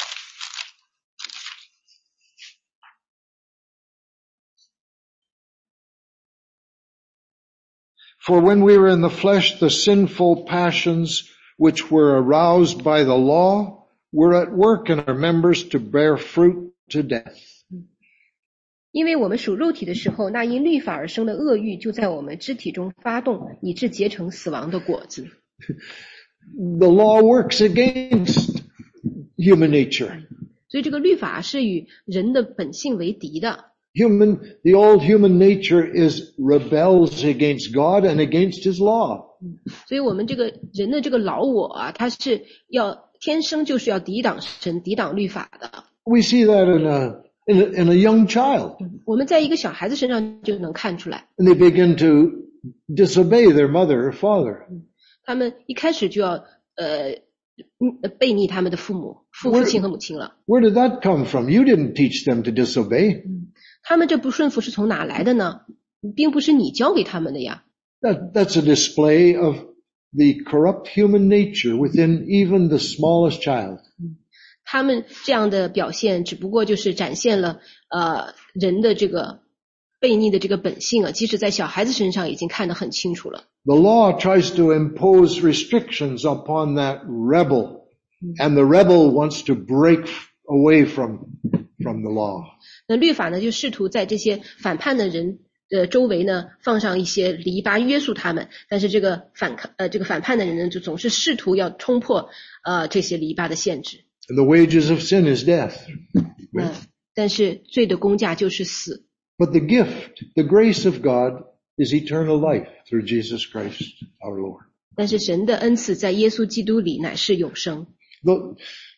For when we were in the flesh, the sinful passions which were aroused by the law were at work in our members to bear fruit to death. 因为我们属肉体的时候，那因律法而生的恶欲就在我们肢体中发动，以致结成死亡的果子。 The law works against human nature. 所以这个律法是与人的本性为敌的。 Human, the old human nature is rebels against God and against his law. 所以我们这个人的这个老我啊，他是要天生就是要抵挡神、抵挡律法的。 We see that in a, in a, in a young child. 我们在一个小孩子身上就能看出来， And they begin to disobey their mother or father. 他们一开始就要呃背逆他们的父母、父父亲和母亲了。 Where did that come from? You didn't teach them to disobey. 他们这不顺服是从哪来的呢？并不是你教给他们的呀。 That, that's a display of the corrupt human nature within even the smallest child. 他们这样的表现只不过就是展现了呃人的这个悖逆的这个本性啊，即使在小孩子身上已经看得很清楚了。 The law tries to impose restrictions upon that rebel, and the rebel wants to break away from, from the law. 那律法呢，就试图在这些反叛的人呃周围呢放上一些篱笆约束他们，但是这个反抗呃这个反叛的人呢就总是试图要冲破呃这些篱笆的限制。 And the wages of sin is death. 那、呃、但是罪的工价就是死。 But the gift, the grace of God is eternal life through Jesus Christ our Lord. 但是神的恩赐在耶稣基督里乃是永生。 The,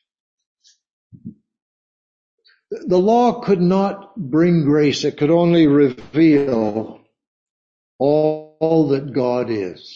the law could not bring grace. It could only reveal all, all that God is.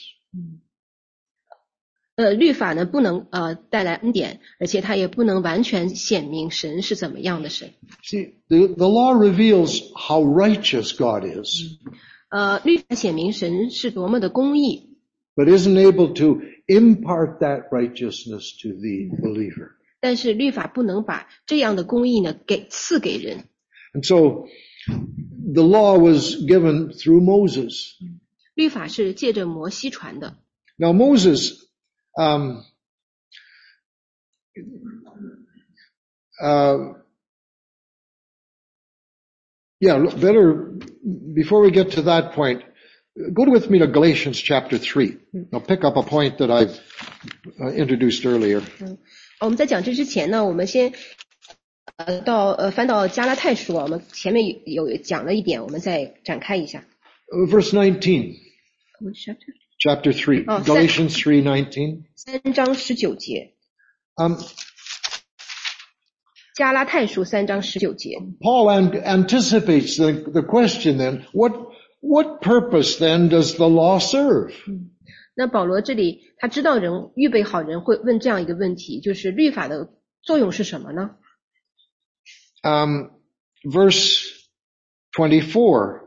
呃，律法呢不能呃带来恩典，而且它也不能完全显明神是怎么样的神。 See, the, the law reveals how righteous God is. 呃，律法显明神是多么的公义， but isn't able to impart that righteousness to the believer. 但是律法不能把这样的公义呢给赐给人。 And so the law was given through Moses. 律法是借着摩西传的。 Now Moses, um, uh, yeah, better, before we get to that point, go with me to Galatians chapter three. I'll pick up a point that I've uh, introduced earlier. 嗯，我们在讲这之前呢，我们先呃到呃翻到加拉太书，我们前面有有讲了一点，我们再展开一下。 Uh, verse nineteen. Chapter three. Oh, Galatians three nineteen. 三章十九节。 Um, 加拉太书三章十九节。 Paul an- anticipates the, the question then, what, what purpose then does the law serve? 那保罗这里他知道人预备好人会问这样一个问题，就是律法的作用是什么呢？ Um, verse twenty-four.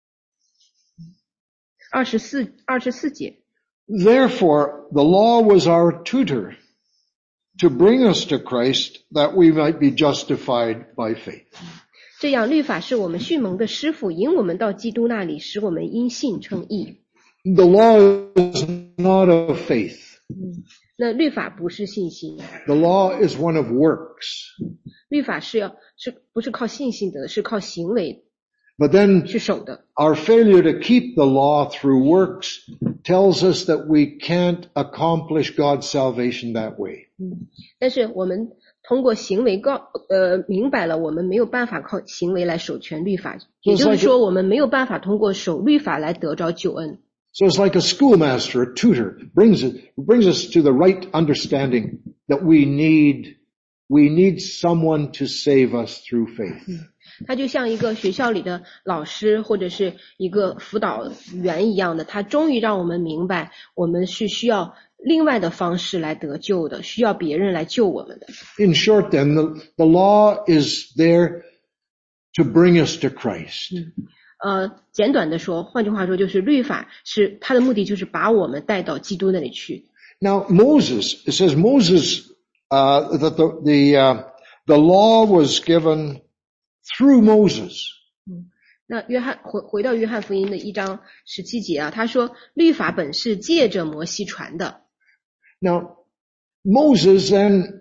二十四二十四节。 Therefore, the law was our tutor to bring us to Christ that we might be justified by faith. 这样律法是我们训蒙的师傅，引我们到基督那里，使我们因信称义。 The law is not of faith. 那律法不是信心， The law is one of works. 律法是要是不是靠信心得的，是靠行为 But then 去守的。 our failure to keep the law through works tells us that we can't accomplish God's salvation that way. 但是我们通过行为告呃明白了，我们没有办法靠行为来守全律法，也就是说，我们没有办法通过守律法来得着救恩。 So it's like a schoolmaster, a tutor, brings it, brings us to the right understanding that we need, we need someone to save us through faith. 他就像一个学校里的老师或者是一个辅导员一样的，他终于让我们明白，我们是需要另外的方式来得救的，需要别人来救我们的。 In short then, the, the law is there to bring us to Christ. 呃，简短的说，换句话说，就是律法是它的目的，就是把我们带到基督那里去。 Now Moses, it says Moses, uh, that the, the, uh, the law was given through Moses. 那约翰回回到约翰福音的一章十七节啊，他说律法本是借着摩西传的。 Now Moses then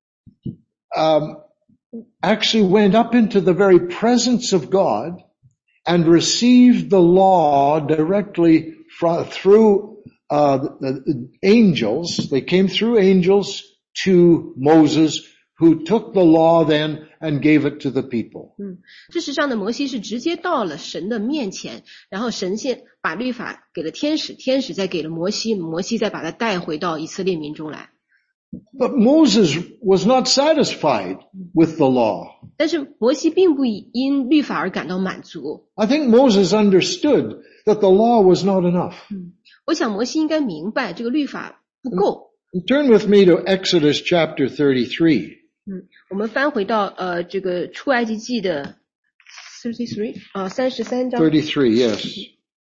um, actually went up into the very presence of God and received the law directly from, through uh, the, the angels. They came through angels to Moses, who took the law then and gave it to the people. 嗯，事实上呢，摩西是直接到了神的面前，然后神先把律法给了天使，天使再给了摩西，摩西再把他带回到以色列民中来。 But Moses was not satisfied with the law. 但是摩西并不因律法而感到满足。 I think Moses understood that the law was not enough. 我想摩西应该明白这个律法不够。 Turn with me to Exodus chapter thirty-three. 嗯，我们翻回到呃这个出埃及记的 thirty-three 啊三十三章。 thirty-three, yes.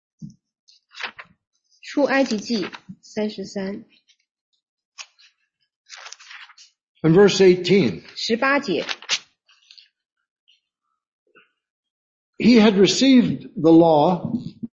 出埃及记三十三。 And verse eighteen. 十八节。 He had received the law.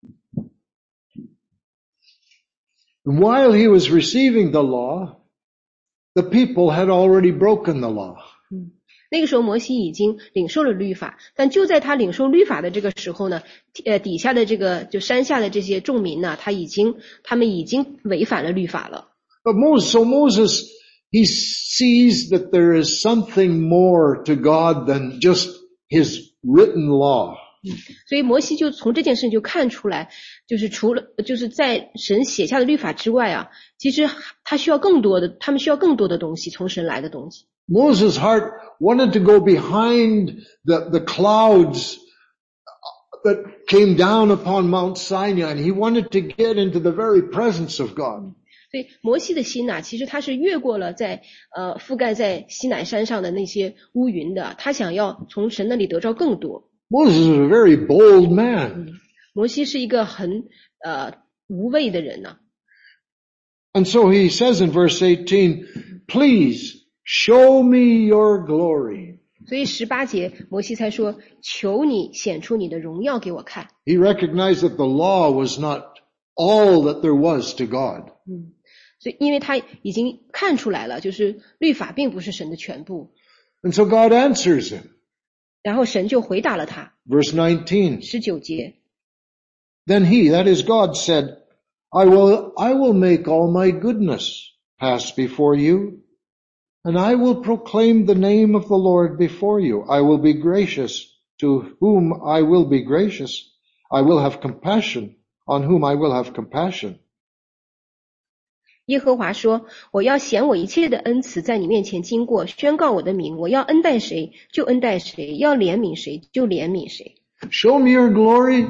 And while he was receiving the law, the people had already broken the law. 嗯， 那个时候摩西已经领受了律法，但就在他领受律法的这个时候呢，呃，底下的这个就山下的这些众民呢，他已经他们已经违反了律法了。 But Moses, so Moses, he sees that there is something more to God than just his written law. 所以摩西就从这件事情就看出来，就是除了就是在神写下的律法之外啊，其实他需要更多的，他们需要更多的东西，从神来的东西。 Moses' heart wanted to go behind the, the clouds that came down upon Mount Sinai, and he wanted to get into the very presence of God. 所以摩西的心呐、啊，其实他是越过了在呃覆盖在西乃山上的那些乌云的，他想要从神那里得着更多。 Moses is a very bold man. 嗯，摩西是一个很呃无畏的人呐、 啊。And so he says in verse eighteen, "Please show me your glory." 所以十八节摩西才说，求你显出你的荣耀给我看。 He recognized that the law was not all that there was to God. 嗯，所以因为他已经看出来了，就是律法并不是神的全部。 And so God answers him. 然后神就回答了他。 Verse nineteen. 十九节。 Then he, that is God, said, I will, I will make all my goodness pass before you, and I will proclaim the name of the Lord before you. I will be gracious to whom I will be gracious. I will have compassion on whom I will have compassion. 耶和华说，我要显我一切的恩慈在你面前经过，宣告我的名，我要恩待谁就恩待谁，要怜悯谁就怜悯谁。 Show me your glory,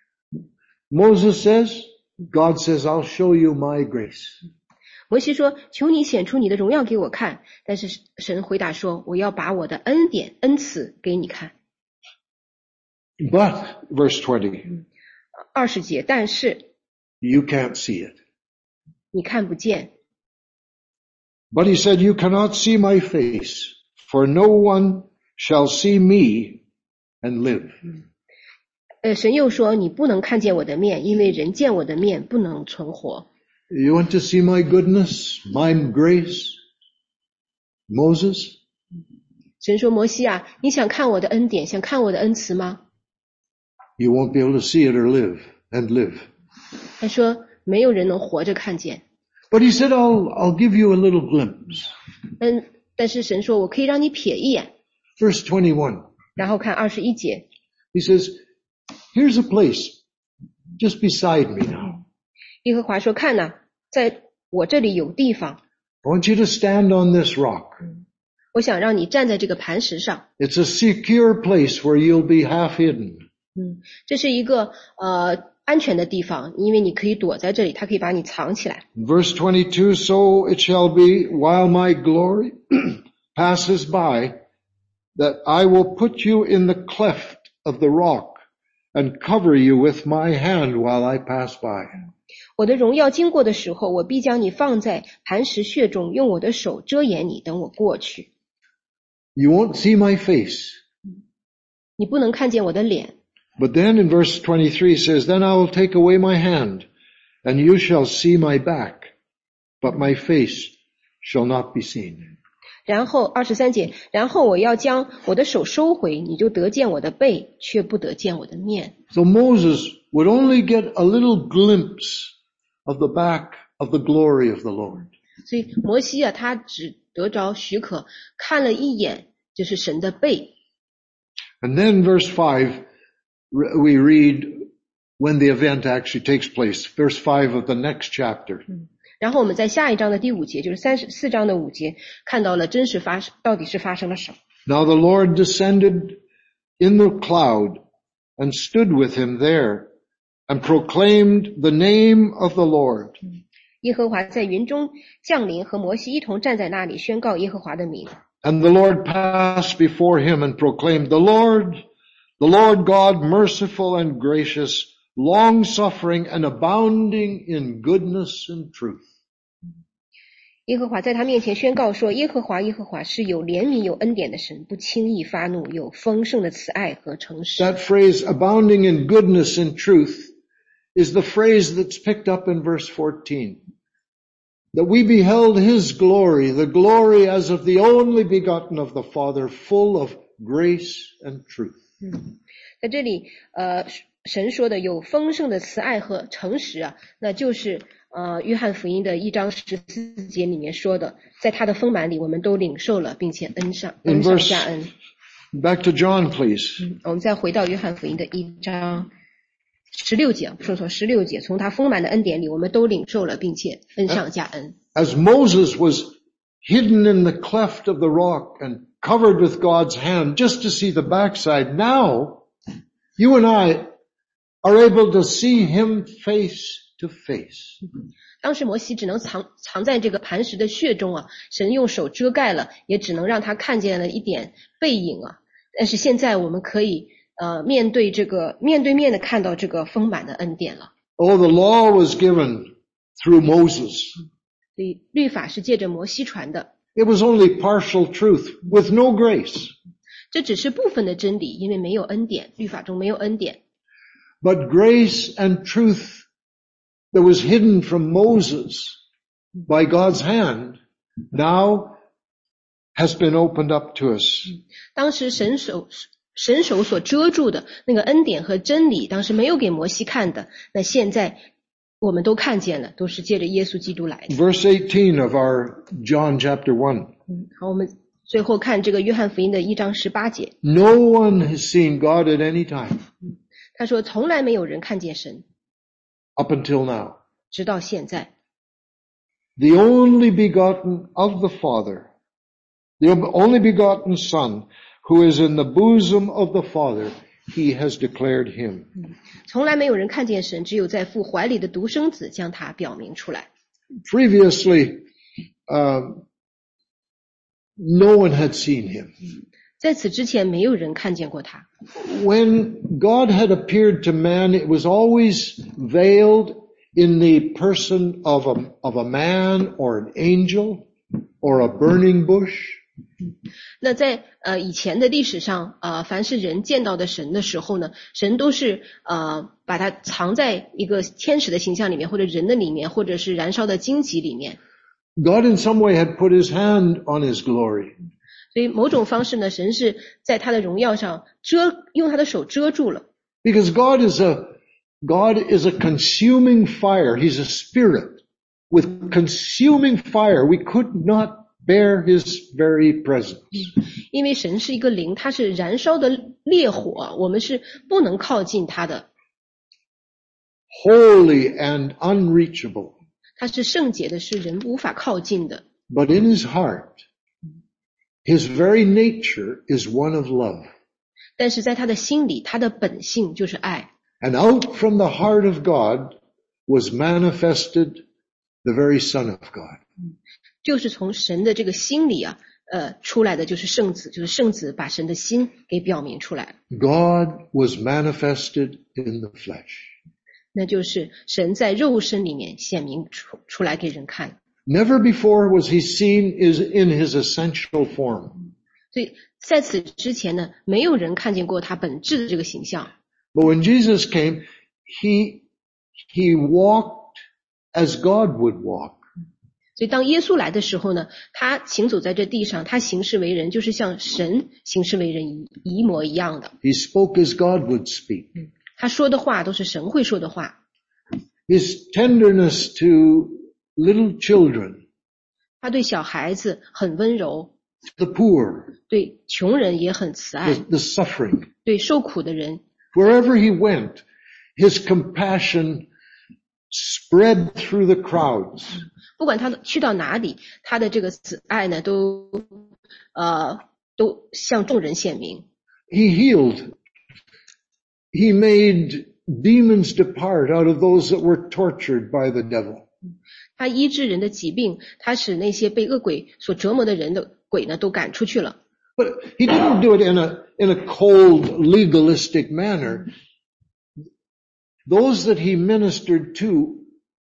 Moses says. God says, I'll show you my grace. 摩西说，求你显出你的荣耀给我看。但是神回答说，我要把我的恩典恩慈给你看。 But, verse twenty. 二十节，但是 You can't see it. 你看不见。 But he said, you cannot see my face, for no one shall see me and live. 呃，神又说，你不能看见我的面，因为人见我的面不能存活。 You want to see my goodness, my grace? Moses? 神说，摩西啊，你想看我的恩典，想看我的恩慈吗？ You won't be able to see it or live and live. 他说，没有人能活着看见。 But he said, I'll, I'll give you a little glimpse. 嗯，但是神说，我可以让你瞥一眼。 Verse twenty-one. 然后看二十一节。 He says, here's a place just beside me now. 耶和华说，看哪、啊，在我这里有地方。 I want you to stand on this rock. 我想让你站在这个磐石上。 It's a secure place where you'll be half hidden. 嗯，这是一个呃安全的地方，因为你可以躲在这里，它可以把你藏起来。 Verse twenty-two, so it shall be while my glory passes by that I will put you in the cleft of the rock and cover you with my hand while I pass by. 我的荣耀经过的时候，我必将你放在磐石穴中，用我的手遮掩你，等我过去。 You won't see my face. 你不能看见我的脸。 But then in verse twenty-three says, then I will take away my hand, and you shall see my back, but my face shall not be seen. 然后二十三节，然后我要将我的手收回，你就得见我的背，却不得见我的面。 So Moses would only get a little glimpse of the back of the glory of the Lord. 所以摩西啊，他只得着许可，看了一眼，就是神的背。 And then verse five, we read when the event actually takes place. Verse five of the next chapter. 然后我们在下一章的第五节，就是三十四章的五节，看到了真实发到底是发生了什么。 Now the Lord descended in the cloud and stood with him there and proclaimed the name of the Lord. 耶和华在云中降临，和摩西一同站在那里，宣告耶和华的名。 And the Lord passed before him and proclaimed, the Lord, the Lord God, merciful and gracious, long-suffering and abounding in goodness and truth. 耶和华在他面前宣告说，耶和华耶和华是有怜悯有恩典的神，不轻易发怒，有丰盛的慈爱和诚实。 That phrase, abounding in goodness and truth, is the phrase that's picked up in verse fourteen. that we beheld his glory, the glory as of the only begotten of the Father, full of grace and truth. 嗯，在这里，呃，神说的有丰盛的慈爱和诚实啊，那就是呃约翰福音的一章十四节里面说的，在他的丰满里，我们都领受了，并且恩上恩 In 上 verse, 加恩。 back to John, please. 嗯，我们再回到约翰福音的一章十六节，说错十六节，从他丰满的恩典里，我们都领受了，并且恩上加恩。 As Moses was hidden in the cleft of the rock and covered with God's hand just to see the backside, now you and I are able to see him face to face. 当时摩西只能藏藏在这个磐石的穴中啊，神用手遮盖了，也只能让他看见了一点背影啊。但是现在我们可以呃面对这个面对面的看到这个丰满的恩典了。 Oh, the law was given through Moses. 所以律法是借着摩西传的， It was only partial truth with no grace. 这只是部分的真理，因为没有恩典，律法中没有恩典。 But grace and truth that was hidden from Moses by God's hand now has been opened up to us. 当时神手神手所遮住的那个恩典和真理，当时没有给摩西看的，那现在我们都看见了，都是借着耶稣基督来的。 Verse eighteen of our John chapter one. 嗯，好，我们最后看这个约翰福音的一章十八节， No one has seen God at any time 他说从来没有人看见神， up until now. 直到现在。 The only begotten of the Father, the only begotten Son, who is in the bosom of the Father, he has declared him. 从来没有人看见神，只有在父怀里的独生子将他表明出来。 Previously, uh, no one had seen him. 在此之前，没有人看见过他。 When God had appeared to man, it was always veiled in the person of a, of a man or an angel or a burning bush. 那在呃以前的历史上，呃凡是人见到的神的时候呢，神都是呃把它藏在一个天使的形象里面，或者人的里面，或者是燃烧的荆棘里面。 God in some way had put his hand on his glory. 所以某种方式呢，神是在他的荣耀上遮，用他的手遮住了。 Because God is a, God is a consuming fire. He's a spirit. With consuming fire, we could not bear his very presence. 因为神是一个灵，他是燃烧的烈火，我们是不能靠近他的。 Holy and unreachable. 他是圣洁的，是人无法靠近的。 But in his heart, his very nature is one of love. 但是在他的心里，他的本性就是爱。 And out from the heart of God was manifested the very Son of God. 就是从神的这个心里啊，呃，出来的就是圣子，就是圣子把神的心给表明出来， God was manifested in the flesh. 那就是神在肉身里面显明出出来给人看。 Never before was he seen is in his essential form. 所以在此之前呢，没有人看见过他本质的这个形象。 But when Jesus came, he, he walked as God would walk. 所以当耶稣来的时候呢，他行走在这地上，他行事为人就是像神行事为人一一模一样的。 He spoke as God would speak. 他说的话都是神会说的话。 His tenderness to little children, 他对小孩子很温柔， the poor, 对穷人也很慈爱， the, the suffering. 对受苦的人。 Wherever he went, his compassion spread through the crowds. 不管他去到哪里，他的这个慈爱呢，都呃都向众人显明。 He healed. He made demons depart out of those that were tortured by the devil. 他医治人的疾病，他使那些被恶鬼所折磨的人的鬼呢，都赶出去了。 But he didn't do it in a, in a cold, legalistic manner. Those that he ministered to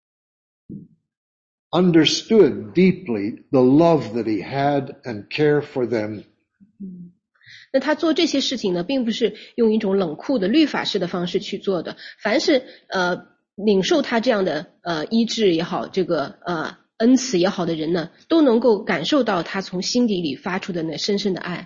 understood deeply the love that he had and care for them. 那他做这些事情呢，并不是用一种冷酷的律法式的方式去做的。凡是呃领受他这样的呃医治也好，这个呃恩赐也好的人呢，都能够感受到他从心底里发出的那深深的爱。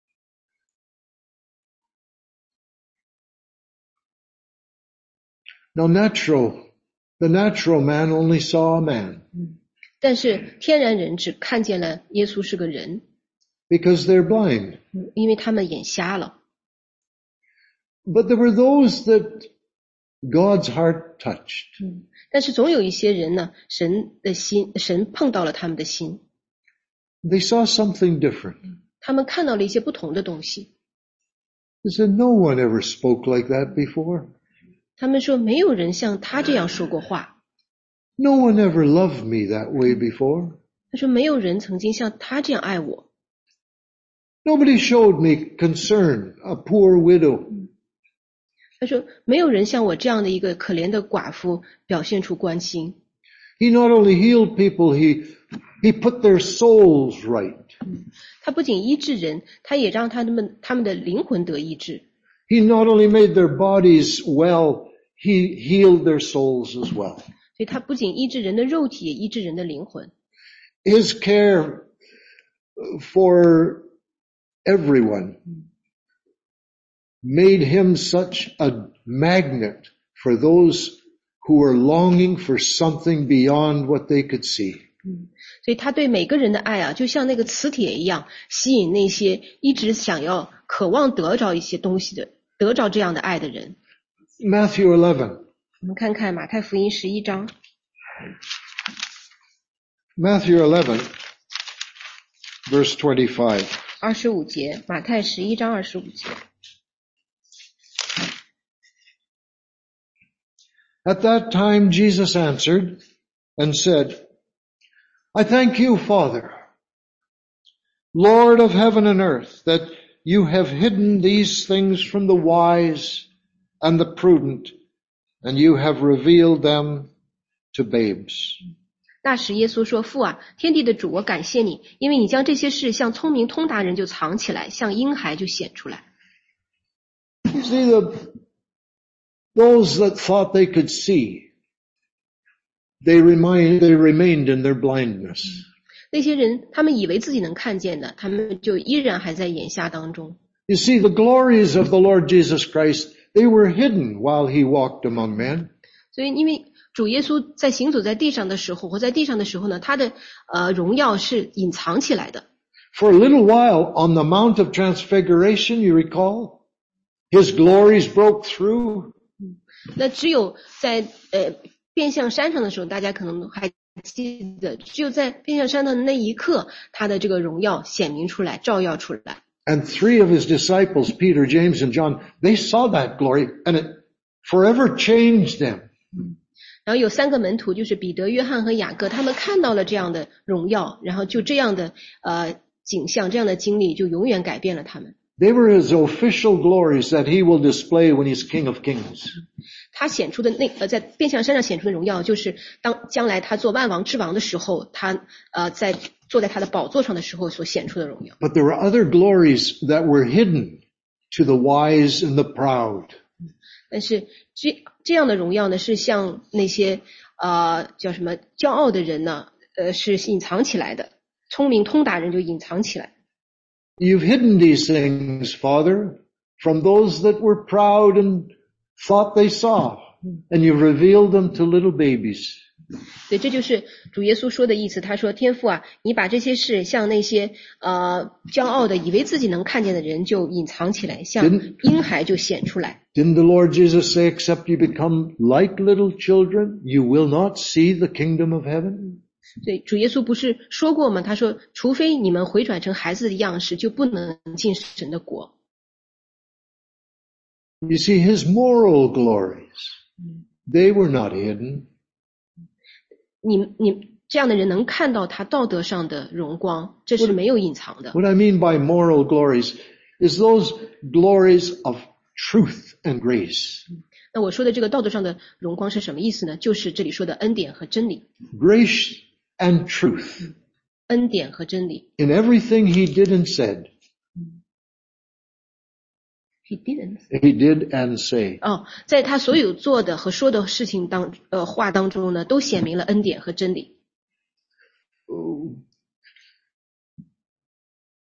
Now natural, the natural man only saw a man. 但是天然人只看见了耶稣是个人， Because they're blind. 因为他们眼瞎了。 But there were those that God's heart touched. 但是总有一些人呢，神的心，神碰到了他们的心， They saw something different. 他们看到了一些不同的东西。 They said, no one ever spoke like that before. 他们说没有人像他这样说过话。 No one ever loved me that way before. 他说没有人曾经像他这样爱我。 Nobody showed me concern, a poor widow. 他说没有人像我这样的一个可怜的寡妇表现出关心。 He not only healed people, he, he put their souls right. 他不仅医治人，他也让他们他们的灵魂得医治。 He not only made their bodies well, he healed their souls as well. 所以他不仅医治人的肉体，也医治人的灵魂。 His care for everyone made him such a magnet for those who were longing for something beyond what they could see. 所以他对每个人的爱啊，就像那个磁铁一样，吸引那些一直想要渴望得着一些东西的，得着这样的爱的人。 Matthew eleven. 我们看看马太福音十一章， Matthew eleven, verse twenty-five. 二十五节，马太十一章二十五节。 At that time Jesus answered and said, I thank you, Father, Lord of heaven and earth, that you have hidden these things from the wise and the prudent, and you have revealed them to babes. 那时耶稣说：“父啊，天地的主，我感谢你，因为你将这些事向聪明通达人就藏起来，向婴孩就显出来。” You see, the, those that thought they could see, they remained, they remained in their blindness. 那些人，他们以为自己能看见的，他们就依然还在眼瞎当中。 You see, the glories of the Lord Jesus Christ, they were hidden while he walked among men. 所以，因为主耶稣在行走在地上的时候，活在地上的时候呢，他的呃荣耀是隐藏起来的。 For a little while on the Mount of Transfiguration, you recall, his glories broke through. 那只有在呃变相山上的时候，大家可能还记得，只有在变相山的那一刻，他的这个荣耀显明出来，照耀出来。 And three of his disciples, Peter, James, and John, they saw that glory and it forever changed them. 然后有三个门徒，就是彼得、约翰和雅各，他们看到了这样的荣耀，然后就这样的呃景象，这样的经历就永远改变了他们。 They were his official glories that he will display when he's King of Kings. 他显出的那呃在变相山上显出的荣耀，就是当将来他做万王之王的时候，他呃在坐在他的宝座上的时候所显出的荣耀。 But there were other glories that were hidden to the wise and the proud. 但是这这样的荣耀呢，是像那些呃叫什么骄傲的人呢，呃是隐藏起来的，聪明通达人就隐藏起来。 You've hidden these things, Father, from those that were proud and thought they saw, and you've revealed them to little babies. 对，这就是主耶稣说的意思。他说：“天父啊，你把这些事向那些呃骄傲的、以为自己能看见的人就隐藏起来，像婴孩就显出来。” Didn't the Lord Jesus say, except you become like little children, you will not see the kingdom of heaven? 对，主耶稣不是说过吗？他说：“除非你们回转成孩子的样式，就不能进神的国。” You see, his moral glories, they were not hidden. 你你这样的人能看到他道德上的荣光，这是没有隐藏的。 What I mean by moral glories is those glories of truth and grace. 那我说的这个道德上的荣光是什么意思呢？就是这里说的恩典和真理。 Grace and truth. 恩典和真理。 In everything he did and said. He didn't. He did and say. 哦，在他所有做的和说的事情当呃话当中呢，都显明了恩典和真理。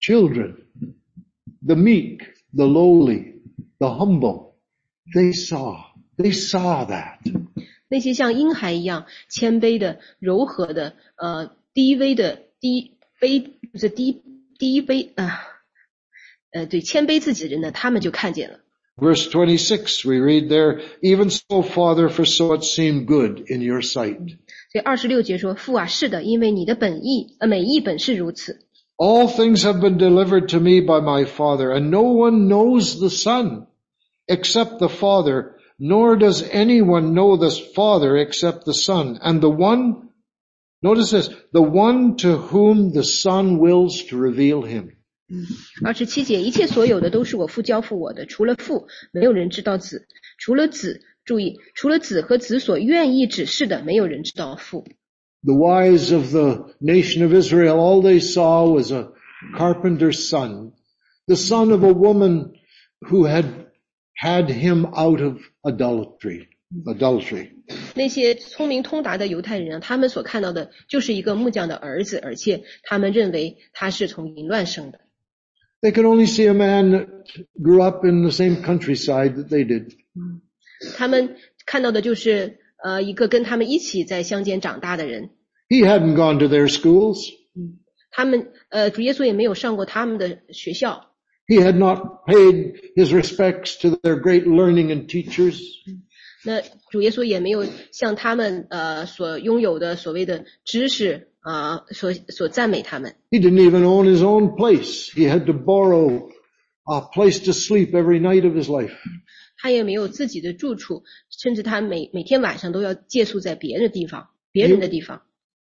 children, the meek, the lowly, the humble, they saw, they saw that. 那些像婴孩一样谦卑的、柔和的、呃低微的、低卑不是低低微啊，呃对谦卑自己的人呢，他们就看见了。 Verse twenty-six, we read there, even so, Father, for so it seemed good in your sight. 所以二十六节说，父啊，是的，因为你的本意呃美意本是如此。 All things have been delivered to me by my Father, and no one knows the Son except the Father, nor does anyone know the Father except the Son, and the one, notice this, the one to whom the Son wills to reveal him. 二十七节，一切所有的都是我父交付我的，除了父，没有人知道子；除了子，注意，除了子和子所愿意指示的，没有人知道父。 The wise of the nation of Israel, all they saw was a carpenter's son, the son of a woman who had had him out of adultery. Adultery. 那些聪明通达的犹太人啊，他们所看到的就是一个木匠的儿子，而且他们认为他是从淫乱生的。 They could only see a man that grew up in the same countryside that they did. 他们看到的就是呃一个跟他们一起在乡间长大的人。 He hadn't gone to their schools. 他们呃主耶稣也没有上过他们的学校。 He had not paid his respects to their great learning and teachers. 那主耶稣也没有向他们呃所拥有的所谓的知识啊、呃、所所赞美他们。 He didn't even own his own place. He had to borrow a place to sleep every night of his life. 他也没有自己的住处，甚至他每每天晚上都要借宿在别人的地方，别人的地方。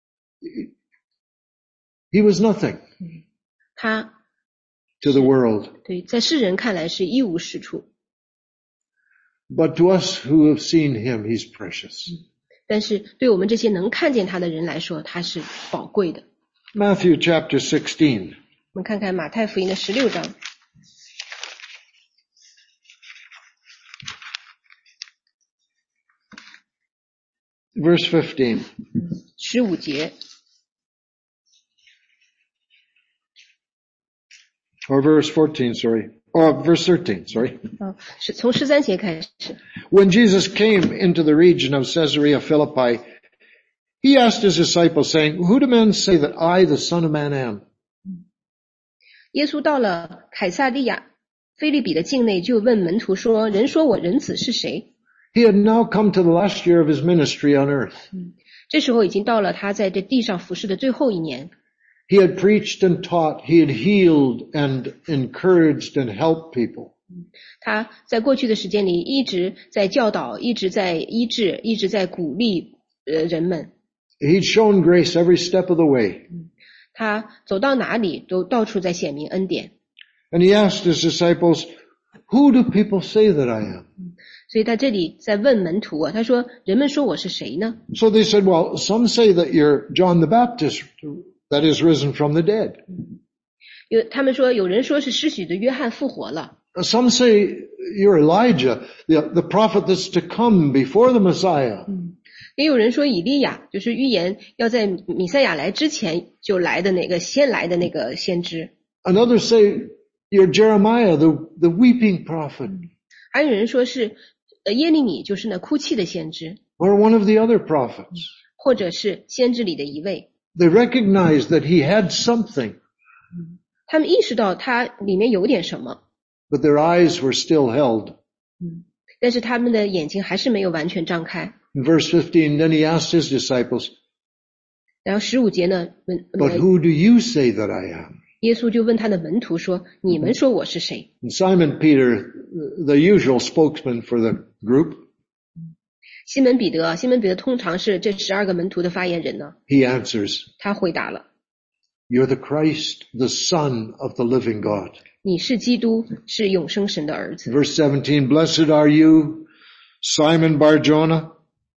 He was nothing 他 to the world. 对，在世人看来是一无是处。 But to us who have seen him, he's precious. 但是对我们这些能看见他的人来说，他是宝贵的。 Matthew chapter sixteen. 我们看看马太福音的十六章。 Verse fifteen. 十五节。 Or verse fourteen, sorry. Or verse thirteen, sorry. 啊，是从十三节开始。 When Jesus came into the region of Caesarea Philippi, he asked his disciples, saying, Who do men say that I, the Son of Man, am? 耶稣到了凯撒利亚腓立比的境内，就问门徒说：“人说我人子是谁？” He had now come to the last year of his ministry on earth. 这时候已经到了他在这地上服侍的最后一年。 He had preached and taught, he had healed and encouraged and helped people. 他在过去的时间里一直在教导，一直在医治，一直在鼓励呃人们。 He'd shown grace every step of the way. 他走到哪里都到处在显明恩典。 And he asked his disciples, Who do people say that I am? 所以他这里在问门徒啊，他说人们说我是谁呢？ So they said, well, some say that you're John the Baptist, that is risen from the dead. 有他们说有人说是施洗的约翰复活了。 Some say you're Elijah, the, the prophet that's to come before the Messiah. 也有人说以利亚，就是预言要在弥赛亚来之前就来的那个先来的那个先知。 And others say you're Jeremiah, the, the weeping prophet. 还有人说是呃耶利米，就是那哭泣的先知。 Or one of the other prophets. 或者是先知里的一位。 They recognized that he had something. 他们意识到他里面有点什么。 But their eyes were still held. 但是他们的眼睛还是没有完全张开。 In verse fifteen, then he asked his disciples, 然后十五节呢， But who do you say that I am? 耶稣就问他的门徒说：“你们说我是谁？” And Simon Peter, the usual spokesman for the group, 西门彼得，西门彼得通常是这十二个门徒的发言人呢。 he answers, 他回答了： You're the Christ, the Son of the living God. 你是基督，是永生神的儿子。 Verse seventeen, Blessed are you, Simon Bar-Jonah,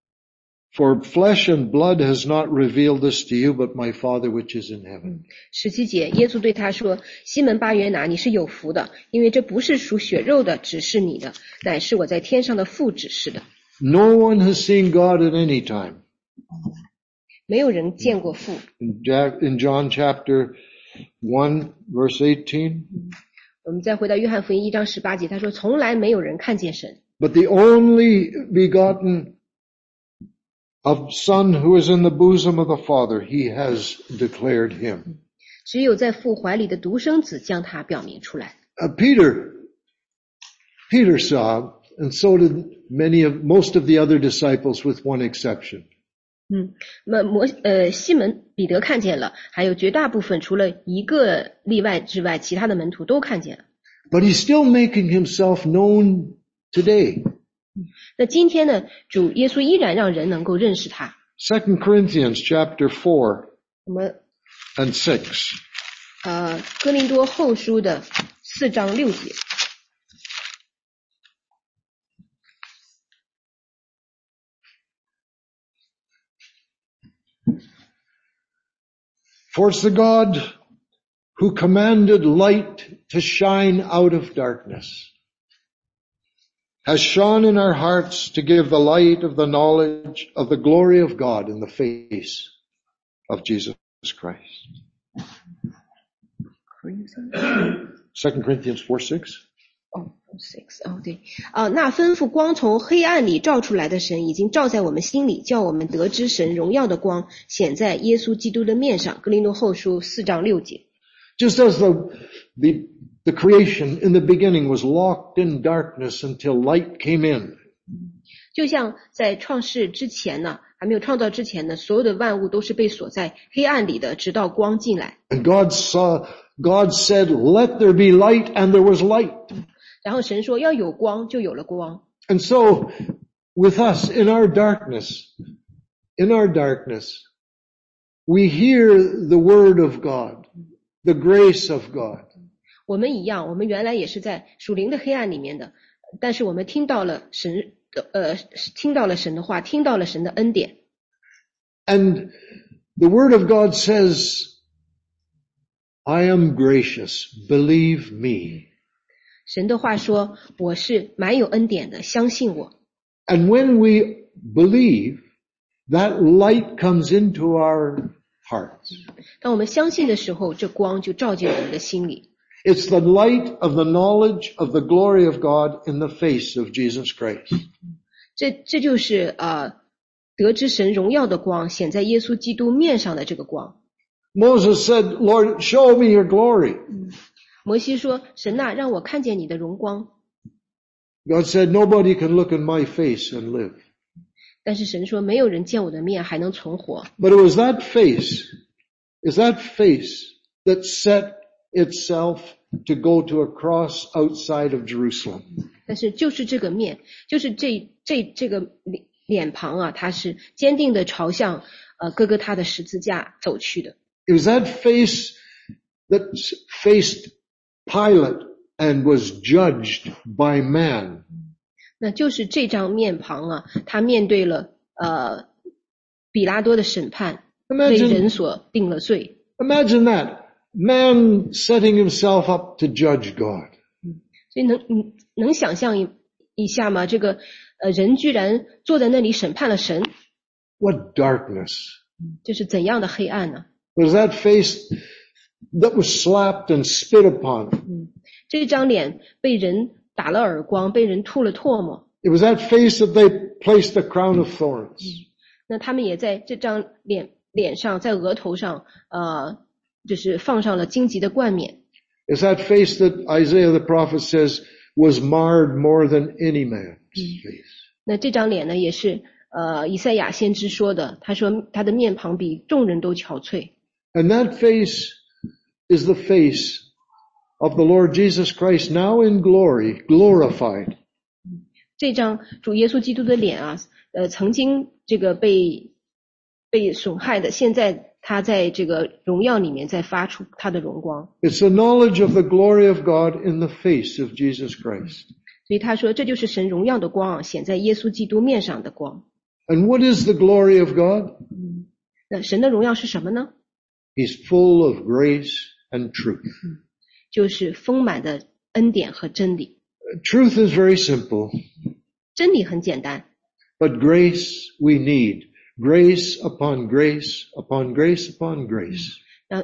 for flesh and blood has not revealed this to you, but my Father which is in heaven. 十七节，耶稣对他说：“西门巴约拿，你是有福的，因为这不是属血肉的指示你的，乃是我在天上的父指示的。” No one has seen God at any time. 没有人见过父。 In, in John chapter one, verse eighteen. 我们再回到约翰福音一章十八节，他说从来没有人看见神， But the only begotten of Son who is in the bosom of the Father, he has declared him. 只有在父怀里的独生子将他表明出来。 Uh, Peter, Peter saw, and so did many of, most of the other disciples with one exception. 嗯，那摩呃西门彼得看见了，还有绝大部分除了一个例外之外，其他的门徒都看见了。 But he's still making himself known today. 那今天呢，主耶稣依然让人能够认识他。 Second Corinthians chapter four 我们 and six. 呃哥林多后书的四章六节。 For it's the God who commanded light to shine out of darkness, has shone in our hearts to give the light of the knowledge of the glory of God in the face of Jesus Christ. Second Corinthians four six. 哦 ，six 哦，对，啊，那吩咐光从黑暗里照出来的神，已经照在我们心里，叫我们得知神荣耀的光显在耶稣基督的面上。哥林多后书四章六节。 Just as the, the, the creation in the beginning was locked in darkness until light came in. 就像在创世之前呢，还没有创造之前呢，所有的万物都是被锁在黑暗里的，直到光进来。 And God saw, God said, let there be light, and there was light. 然后神说要有光，就有了光。 And so, with us in our darkness, in our darkness, we hear the word of God, the grace of God. 我们一样，我们原来也是在属灵的黑暗里面的，但是我们听到了神的呃，听到了神的话，听到了神的恩典。 And the word of God says, I am gracious, believe me. 神的话说，我是蛮有恩典的，相信我。 And when we believe, that light comes into our hearts. 当我们相信的时候，这光就照进我们的心里。 It's the light of the knowledge of the glory of God in the face of Jesus Christ. 这这就是呃得知神荣耀的光，显在耶稣基督面上的这个光。 Moses said, Lord, show me your glory. 摩西说：“神呐，让我看见你的荣光。” God said, nobody can look in my face and live. 但是神说，没有人见我的面还能存活。 But it was that face, is that face that set itself to go to a cross outside of Jerusalem. 但是就是这个面，就是这这这个脸脸庞啊，它是坚定的朝向呃哥哥他的十字架走去的。 It was that face that faced Pilate and was judged by man. 那就是这张面庞啊，他面对了呃比拉多的审判，为人所定了罪。 Imagine that. Man setting himself up to judge God. 所以能能能想象一一下吗？这个呃人居然坐在那里审判了神， What darkness. 这是怎样的黑暗呢？ It was that face that was slapped and spit upon. 嗯，这张脸被人打了耳光，被人吐了唾沫。 It was that face that they placed the crown of thorns. 那他们也在这张脸脸上，在额头上，呃，就是放上了荆棘的冠冕。 It's that face that Isaiah the prophet says was marred more than any man's face. 那这张脸呢，也是呃以赛亚先知说的，他说他的面庞比众人都憔悴。 And that face is the face of the Lord Jesus Christ now in glory, glorified. 这张主耶稣基督的脸啊，呃，曾经这个被被损害的，现在他在这个荣耀里面在发出他的荣光。 It's the knowledge of the glory of God in the face of Jesus Christ. 所以他说，这就是神荣耀的光啊，显在耶稣基督面上的光。 And what is the glory of God? 那神的荣耀是什么呢？ He's full of grace and truth. 就是丰满的恩典和真理。 Truth is very simple, 真理很简单， but grace we need. Grace upon grace upon grace upon grace. 那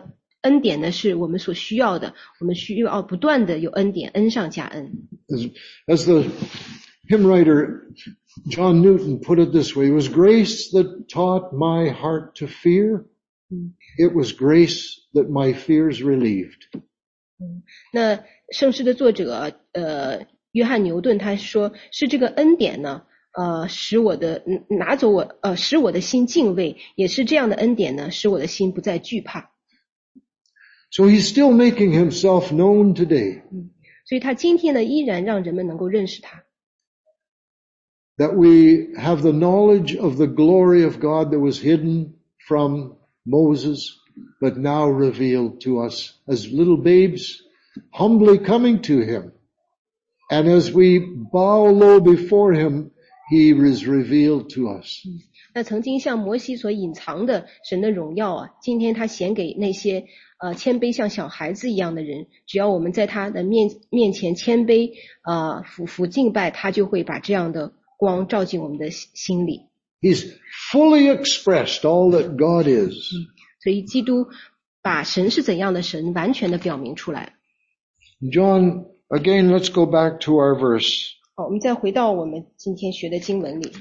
恩典呢是我们所需要的，我们需要不断的有恩典，恩上加恩。 As, as the hymn writer John Newton put it this way, it was grace that taught my heart to fear. It was grace that my fears relieved. 那圣诗的作者呃约翰牛顿他说，是这个恩典呢呃使我的拿走我呃使我的心敬畏，也是这样的恩典呢使我的心不再惧怕。 So he's still making himself known today. 所以他今天呢依然让人们能够认识他。 That we have the knowledge of the glory of God that was hidden from Moses, but now revealed to us as little babes, humbly coming to him. And as we bow low before him, he is revealed to us. 那曾经向摩西所隐藏的神的荣耀啊，今天他显给那些呃谦卑像小孩子一样的人，只要我们在他的面面前谦卑呃俯伏敬拜，他就会把这样的光照进我们的心里。 He's fully expressed all that God is. 所以基督把神是怎样的神完全的表明出来。 John, again, let's go back to our verse. 好，我们再回到我们今天学的经文里。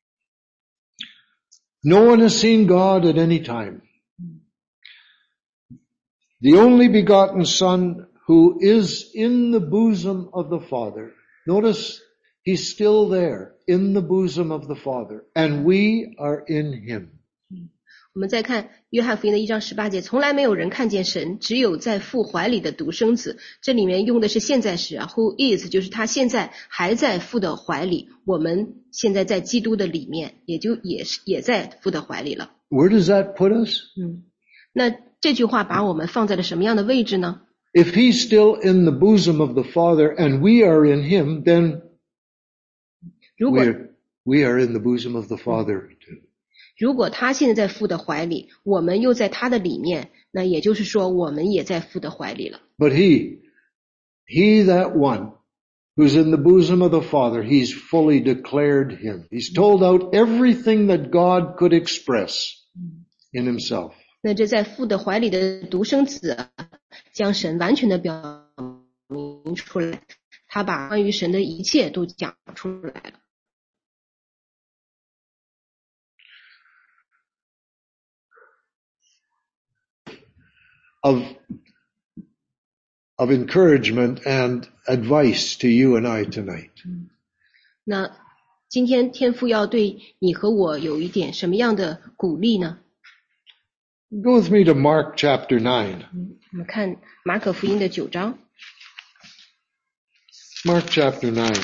No one has seen God at any time. The only begotten Son who is in the bosom of the Father. Notice he's still there in the bosom of the Father, and we are in him. 我们再看约翰福音的一章十八节，从来没有人看见神，只有在父怀里的独生子。这里面用的是现在时啊 ，who is 就是他现在还在父的怀里，我们现在在基督的里面，也就也是也在父的怀里了。 Where does that put us? 嗯，那这句话把我们放在了什么样的位置呢？ If he's still in the bosom of the Father and we are in him, then 如果 we are, we are in the bosom of the Father too. 如果他现在在父的怀里，我们又在他的里面，那也就是说我们也在父的怀里了。 But he, he that one who's in the bosom of the Father, he's fully declared him. He's told out everything that God could express in himself. 那这在父的怀里的独生子将神完全的表明出来，他把关于神的一切都讲出来了。 Of, of encouragement and advice to you and I tonight. 那今天天父要对你和我有一点什么样的鼓励呢？ Go with me to Mark chapter nine. 我们看马可福音的九章。 Mark chapter nine.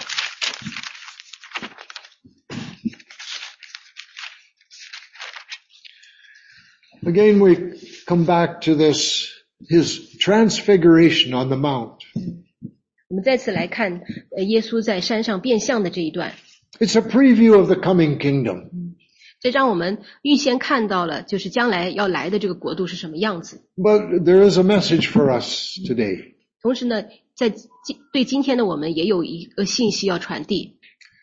Again, we come back to this, his transfiguration on the mount. 我们再次来看呃耶稣在山上变相的这一段。 It's a preview of the coming kingdom. 这让我们预先看到了就是将来要来的这个国度是什么样子。 But there is a message for us today. 同时呢，在今对今天的我们也有一个信息要传递。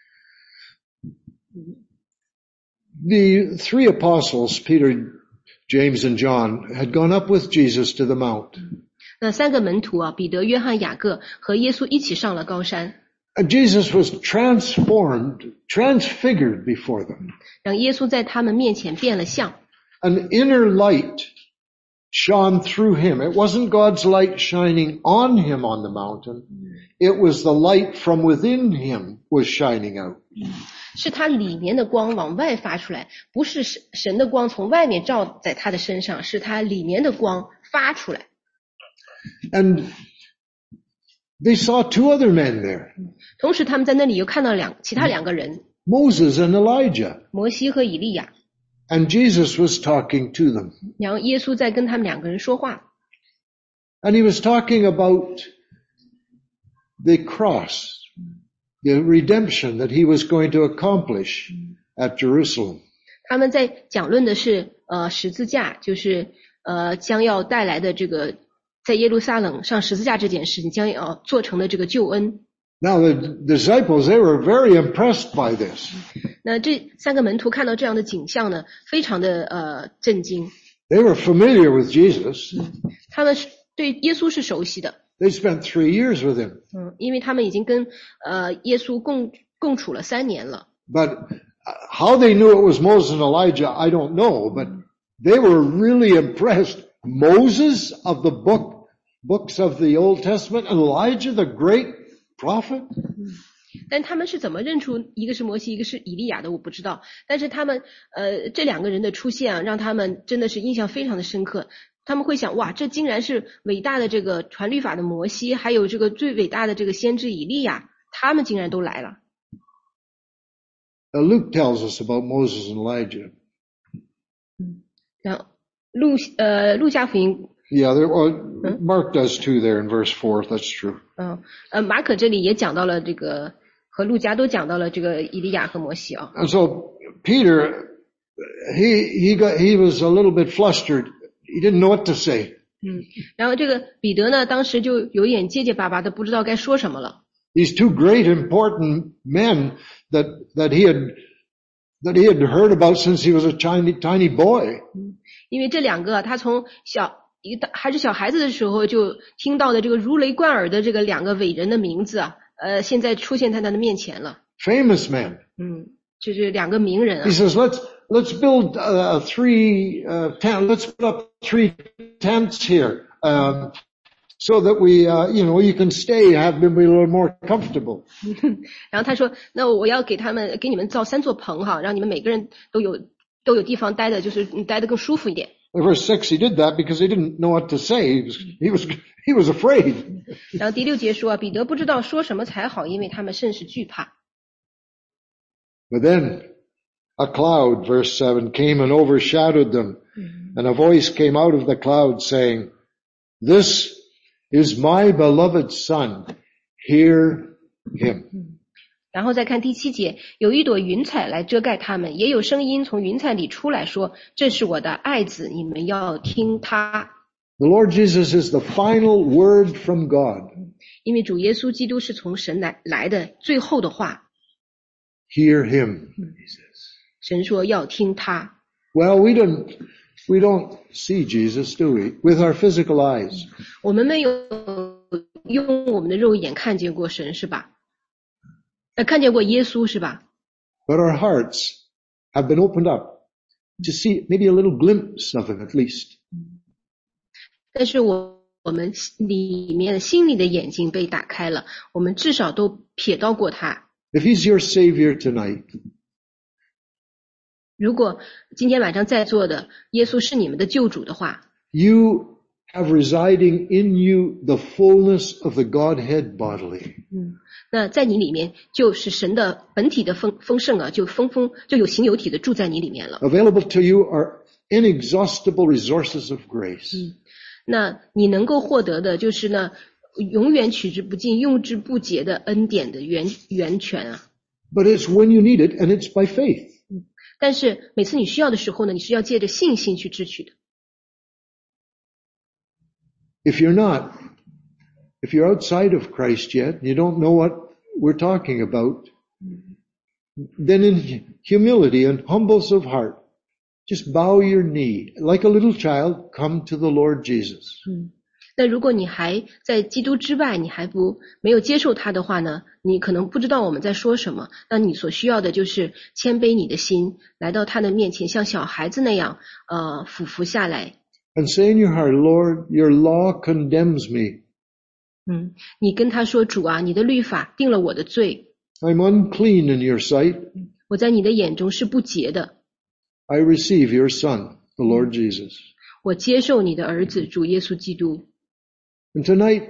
The three apostles, Peter, James and John, had gone up with Jesus to the mount. 那三个门徒啊，彼得、约翰、雅各和耶稣一起上了高山， And Jesus was transformed, transfigured before them. 让耶稣在他们面前变了相。 An inner light shone through him. It wasn't God's light shining on him on the mountain. It was the light from within him was shining out. 是他里面的光往外发出来，不是神的光从外面照在他的身上，是他里面的光发出来。 And they saw two other men there, 同时他们在那里又看到两其他两个人， Moses and Elijah. 摩西和以利亚， And Jesus was talking to them. 然后耶稣在跟他们两个人说话， And he was talking about the cross, the redemption that he was going to accomplish at Jerusalem. 他们在讲论的是呃十字架，就是呃将要带来的这个在耶路撒冷上十字架这件事情将要做成的这个救恩。 Now the disciples, they were very impressed by this. 那这三个门徒看到这样的景象呢，非常的呃震惊。 They were familiar with Jesus. 他们是对耶稣是熟悉的， They spent three years with him. 嗯，因为他们已经跟呃耶稣共共处了三年了。 But how they knew it was Moses and Elijah, I don't know. But they were really impressed. Moses of the book, books of the Old Testament, and Elijah, the great prophet. 但他们是怎么认出一个是摩西，一个是以利亚的，我不知道。但是他们呃这两个人的出现啊，让他们真的是印象非常的深刻。他们会想，哇，这竟然是伟大的这个传律法的摩西，还有这个最伟大的这个先知以利亚，他们竟然都来了。 Uh, Luke tells us about Moses and Elijah. 然后路呃路加福音， Yeah, there, well, Mark does too there in verse four. That's true. 嗯呃马可这里也讲到了这个，和路加都讲到了这个以利亚和摩西啊。 And so Peter, he he got he was a little bit flustered. He didn't know what to say. 嗯，然后这个彼得呢，当时就有点结结巴巴的，不知道该说什么了。 These two great important men that that he had that he had heard about since he was a tiny tiny boy. 因为这两个他从小一个还是小孩子的时候就听到的这个如雷贯耳的这个两个伟人的名字啊，呃，现在出现在他的面前了。 Famous men. 嗯，就是两个名人啊 He。says, let's let's build uh, three uh, tent. Let's put up three tents here, um, so that we, uh, you know, you can stay, have them be a little more comfortable. 然后他说，那我要给他们给你们造三座棚哈，让你们每个人都有都有地方待的，就是待得更舒服一点。 In verse six, he did that because he didn't know what to say. He was he was he was afraid. 然后第六节说，彼得不知道说什么才好，因为他们甚是惧怕。 But then a cloud, verse seven, came and overshadowed them, and a voice came out of the cloud saying, "This is my beloved son. Hear him." 然后再看第七节，有一朵云彩来遮盖他们，也有声音从云彩里出来说：“这是我的爱子，你们要听他。” The Lord Jesus is the final word from God. 因为主耶稣基督是从神来来的最后的话， Hear him, he says. 神说要听他。 Well, we don't, we don't see Jesus, do we? With our physical eyes. 我们没有用我们的肉眼看见过神，是吧？呃，看见过耶稣，是吧？ But our hearts have been opened up to see maybe a little glimpse of him at least. 但是我我们里面心里的眼睛被打开了，我们至少都瞥到过他。 If he's your savior tonight, 如果今天晚上在座的耶稣是你们的救主的话， you have residing in you the fullness of the Godhead bodily. 嗯，那在你里面就是神的本体的丰丰盛啊，就丰丰就有形有体的住在你里面了。 Available to you are inexhaustible resources of grace. 那你能够获得的就是呢，永远取之不尽、用之不竭的恩典的源源泉啊。 But it's when you need it, and it's by faith. 但是每次你需要的时候呢，你是要借着信心去支取的。 If you're not, if you're outside of Christ yet, and you don't know what we're talking about, then in humility and humbleness of heart, just bow your knee. Like a little child, come to the Lord Jesus. 嗯，那如果你还在基督之外，你还不没有接受他的话呢，你可能不知道我们在说什么。那你所需要的就是谦卑你的心，来到他的面前，像小孩子那样，呃，俯伏下来。 And say in your heart, Lord, your law condemns me. 嗯，你跟他说，主啊，你的律法定了我的罪， I'm unclean in your sight. 我在你的眼中是不洁的。 I receive your Son, the Lord Jesus. 我接受你的儿子主耶稣基督。 And tonight,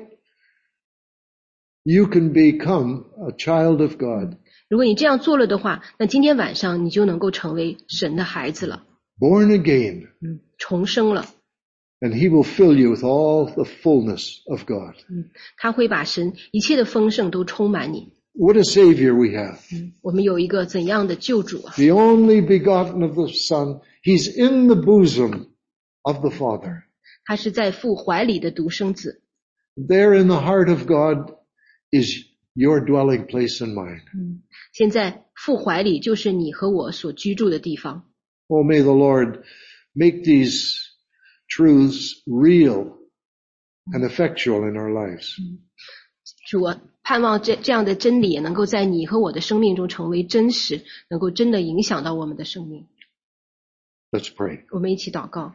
you can become a child of God, 如果你这样做了的话，那今天晚上你就能够成为神的孩子了， born again, 嗯，重生了。 and he will fill you with all the fullness of God. 嗯，他会把神一切的丰盛都充满你。 What a Savior we have. 嗯，我们有一个怎样的救主啊？ The only begotten of the Son. He's in the bosom of the Father. 他是在父怀里的独生子。 There in the heart of God is your dwelling place and mine. 嗯，现在父怀里就是你和我所居住的地方。 Oh, may the Lord make these truths real and effectual in our lives. 主啊，盼望这这样的真理也能够在你和我的生命中成为真实，能够真的影响到我们的生命。 Let's pray. 我们一起祷告。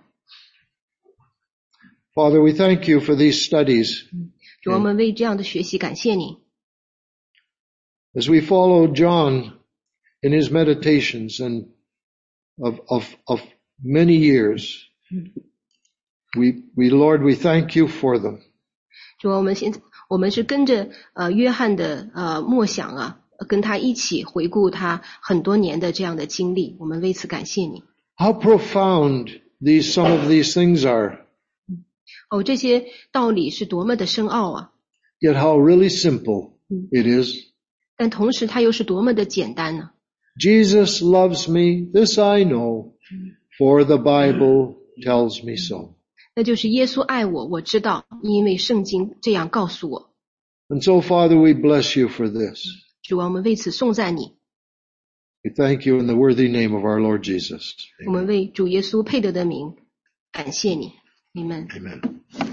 Father, we thank you for these studies. 主，我们为这样的学习感谢你。 As we follow John in his meditations and of, of, of many years, we, we, Lord, we thank you for them. 主，我们现在我们是跟着呃约翰的呃默想啊，跟他一起回顾他很多年的这样的经历，我们为此感谢你。 How profound these, some of these things are. 哦，这些道理是多么的深奥啊！ Yet how really simple it is. 但同时它又是多么的简单呢、啊、 Jesus loves me, this I know, for the Bible tells me so. 那就是耶稣爱我，我知道，因为圣经这样告诉我。 And so, Father, we bless you for this. 主啊，我们为此颂赞你。 We thank you in the worthy name of our Lord Jesus. 我们为主耶稣配得的名感谢你。你们。 Amen.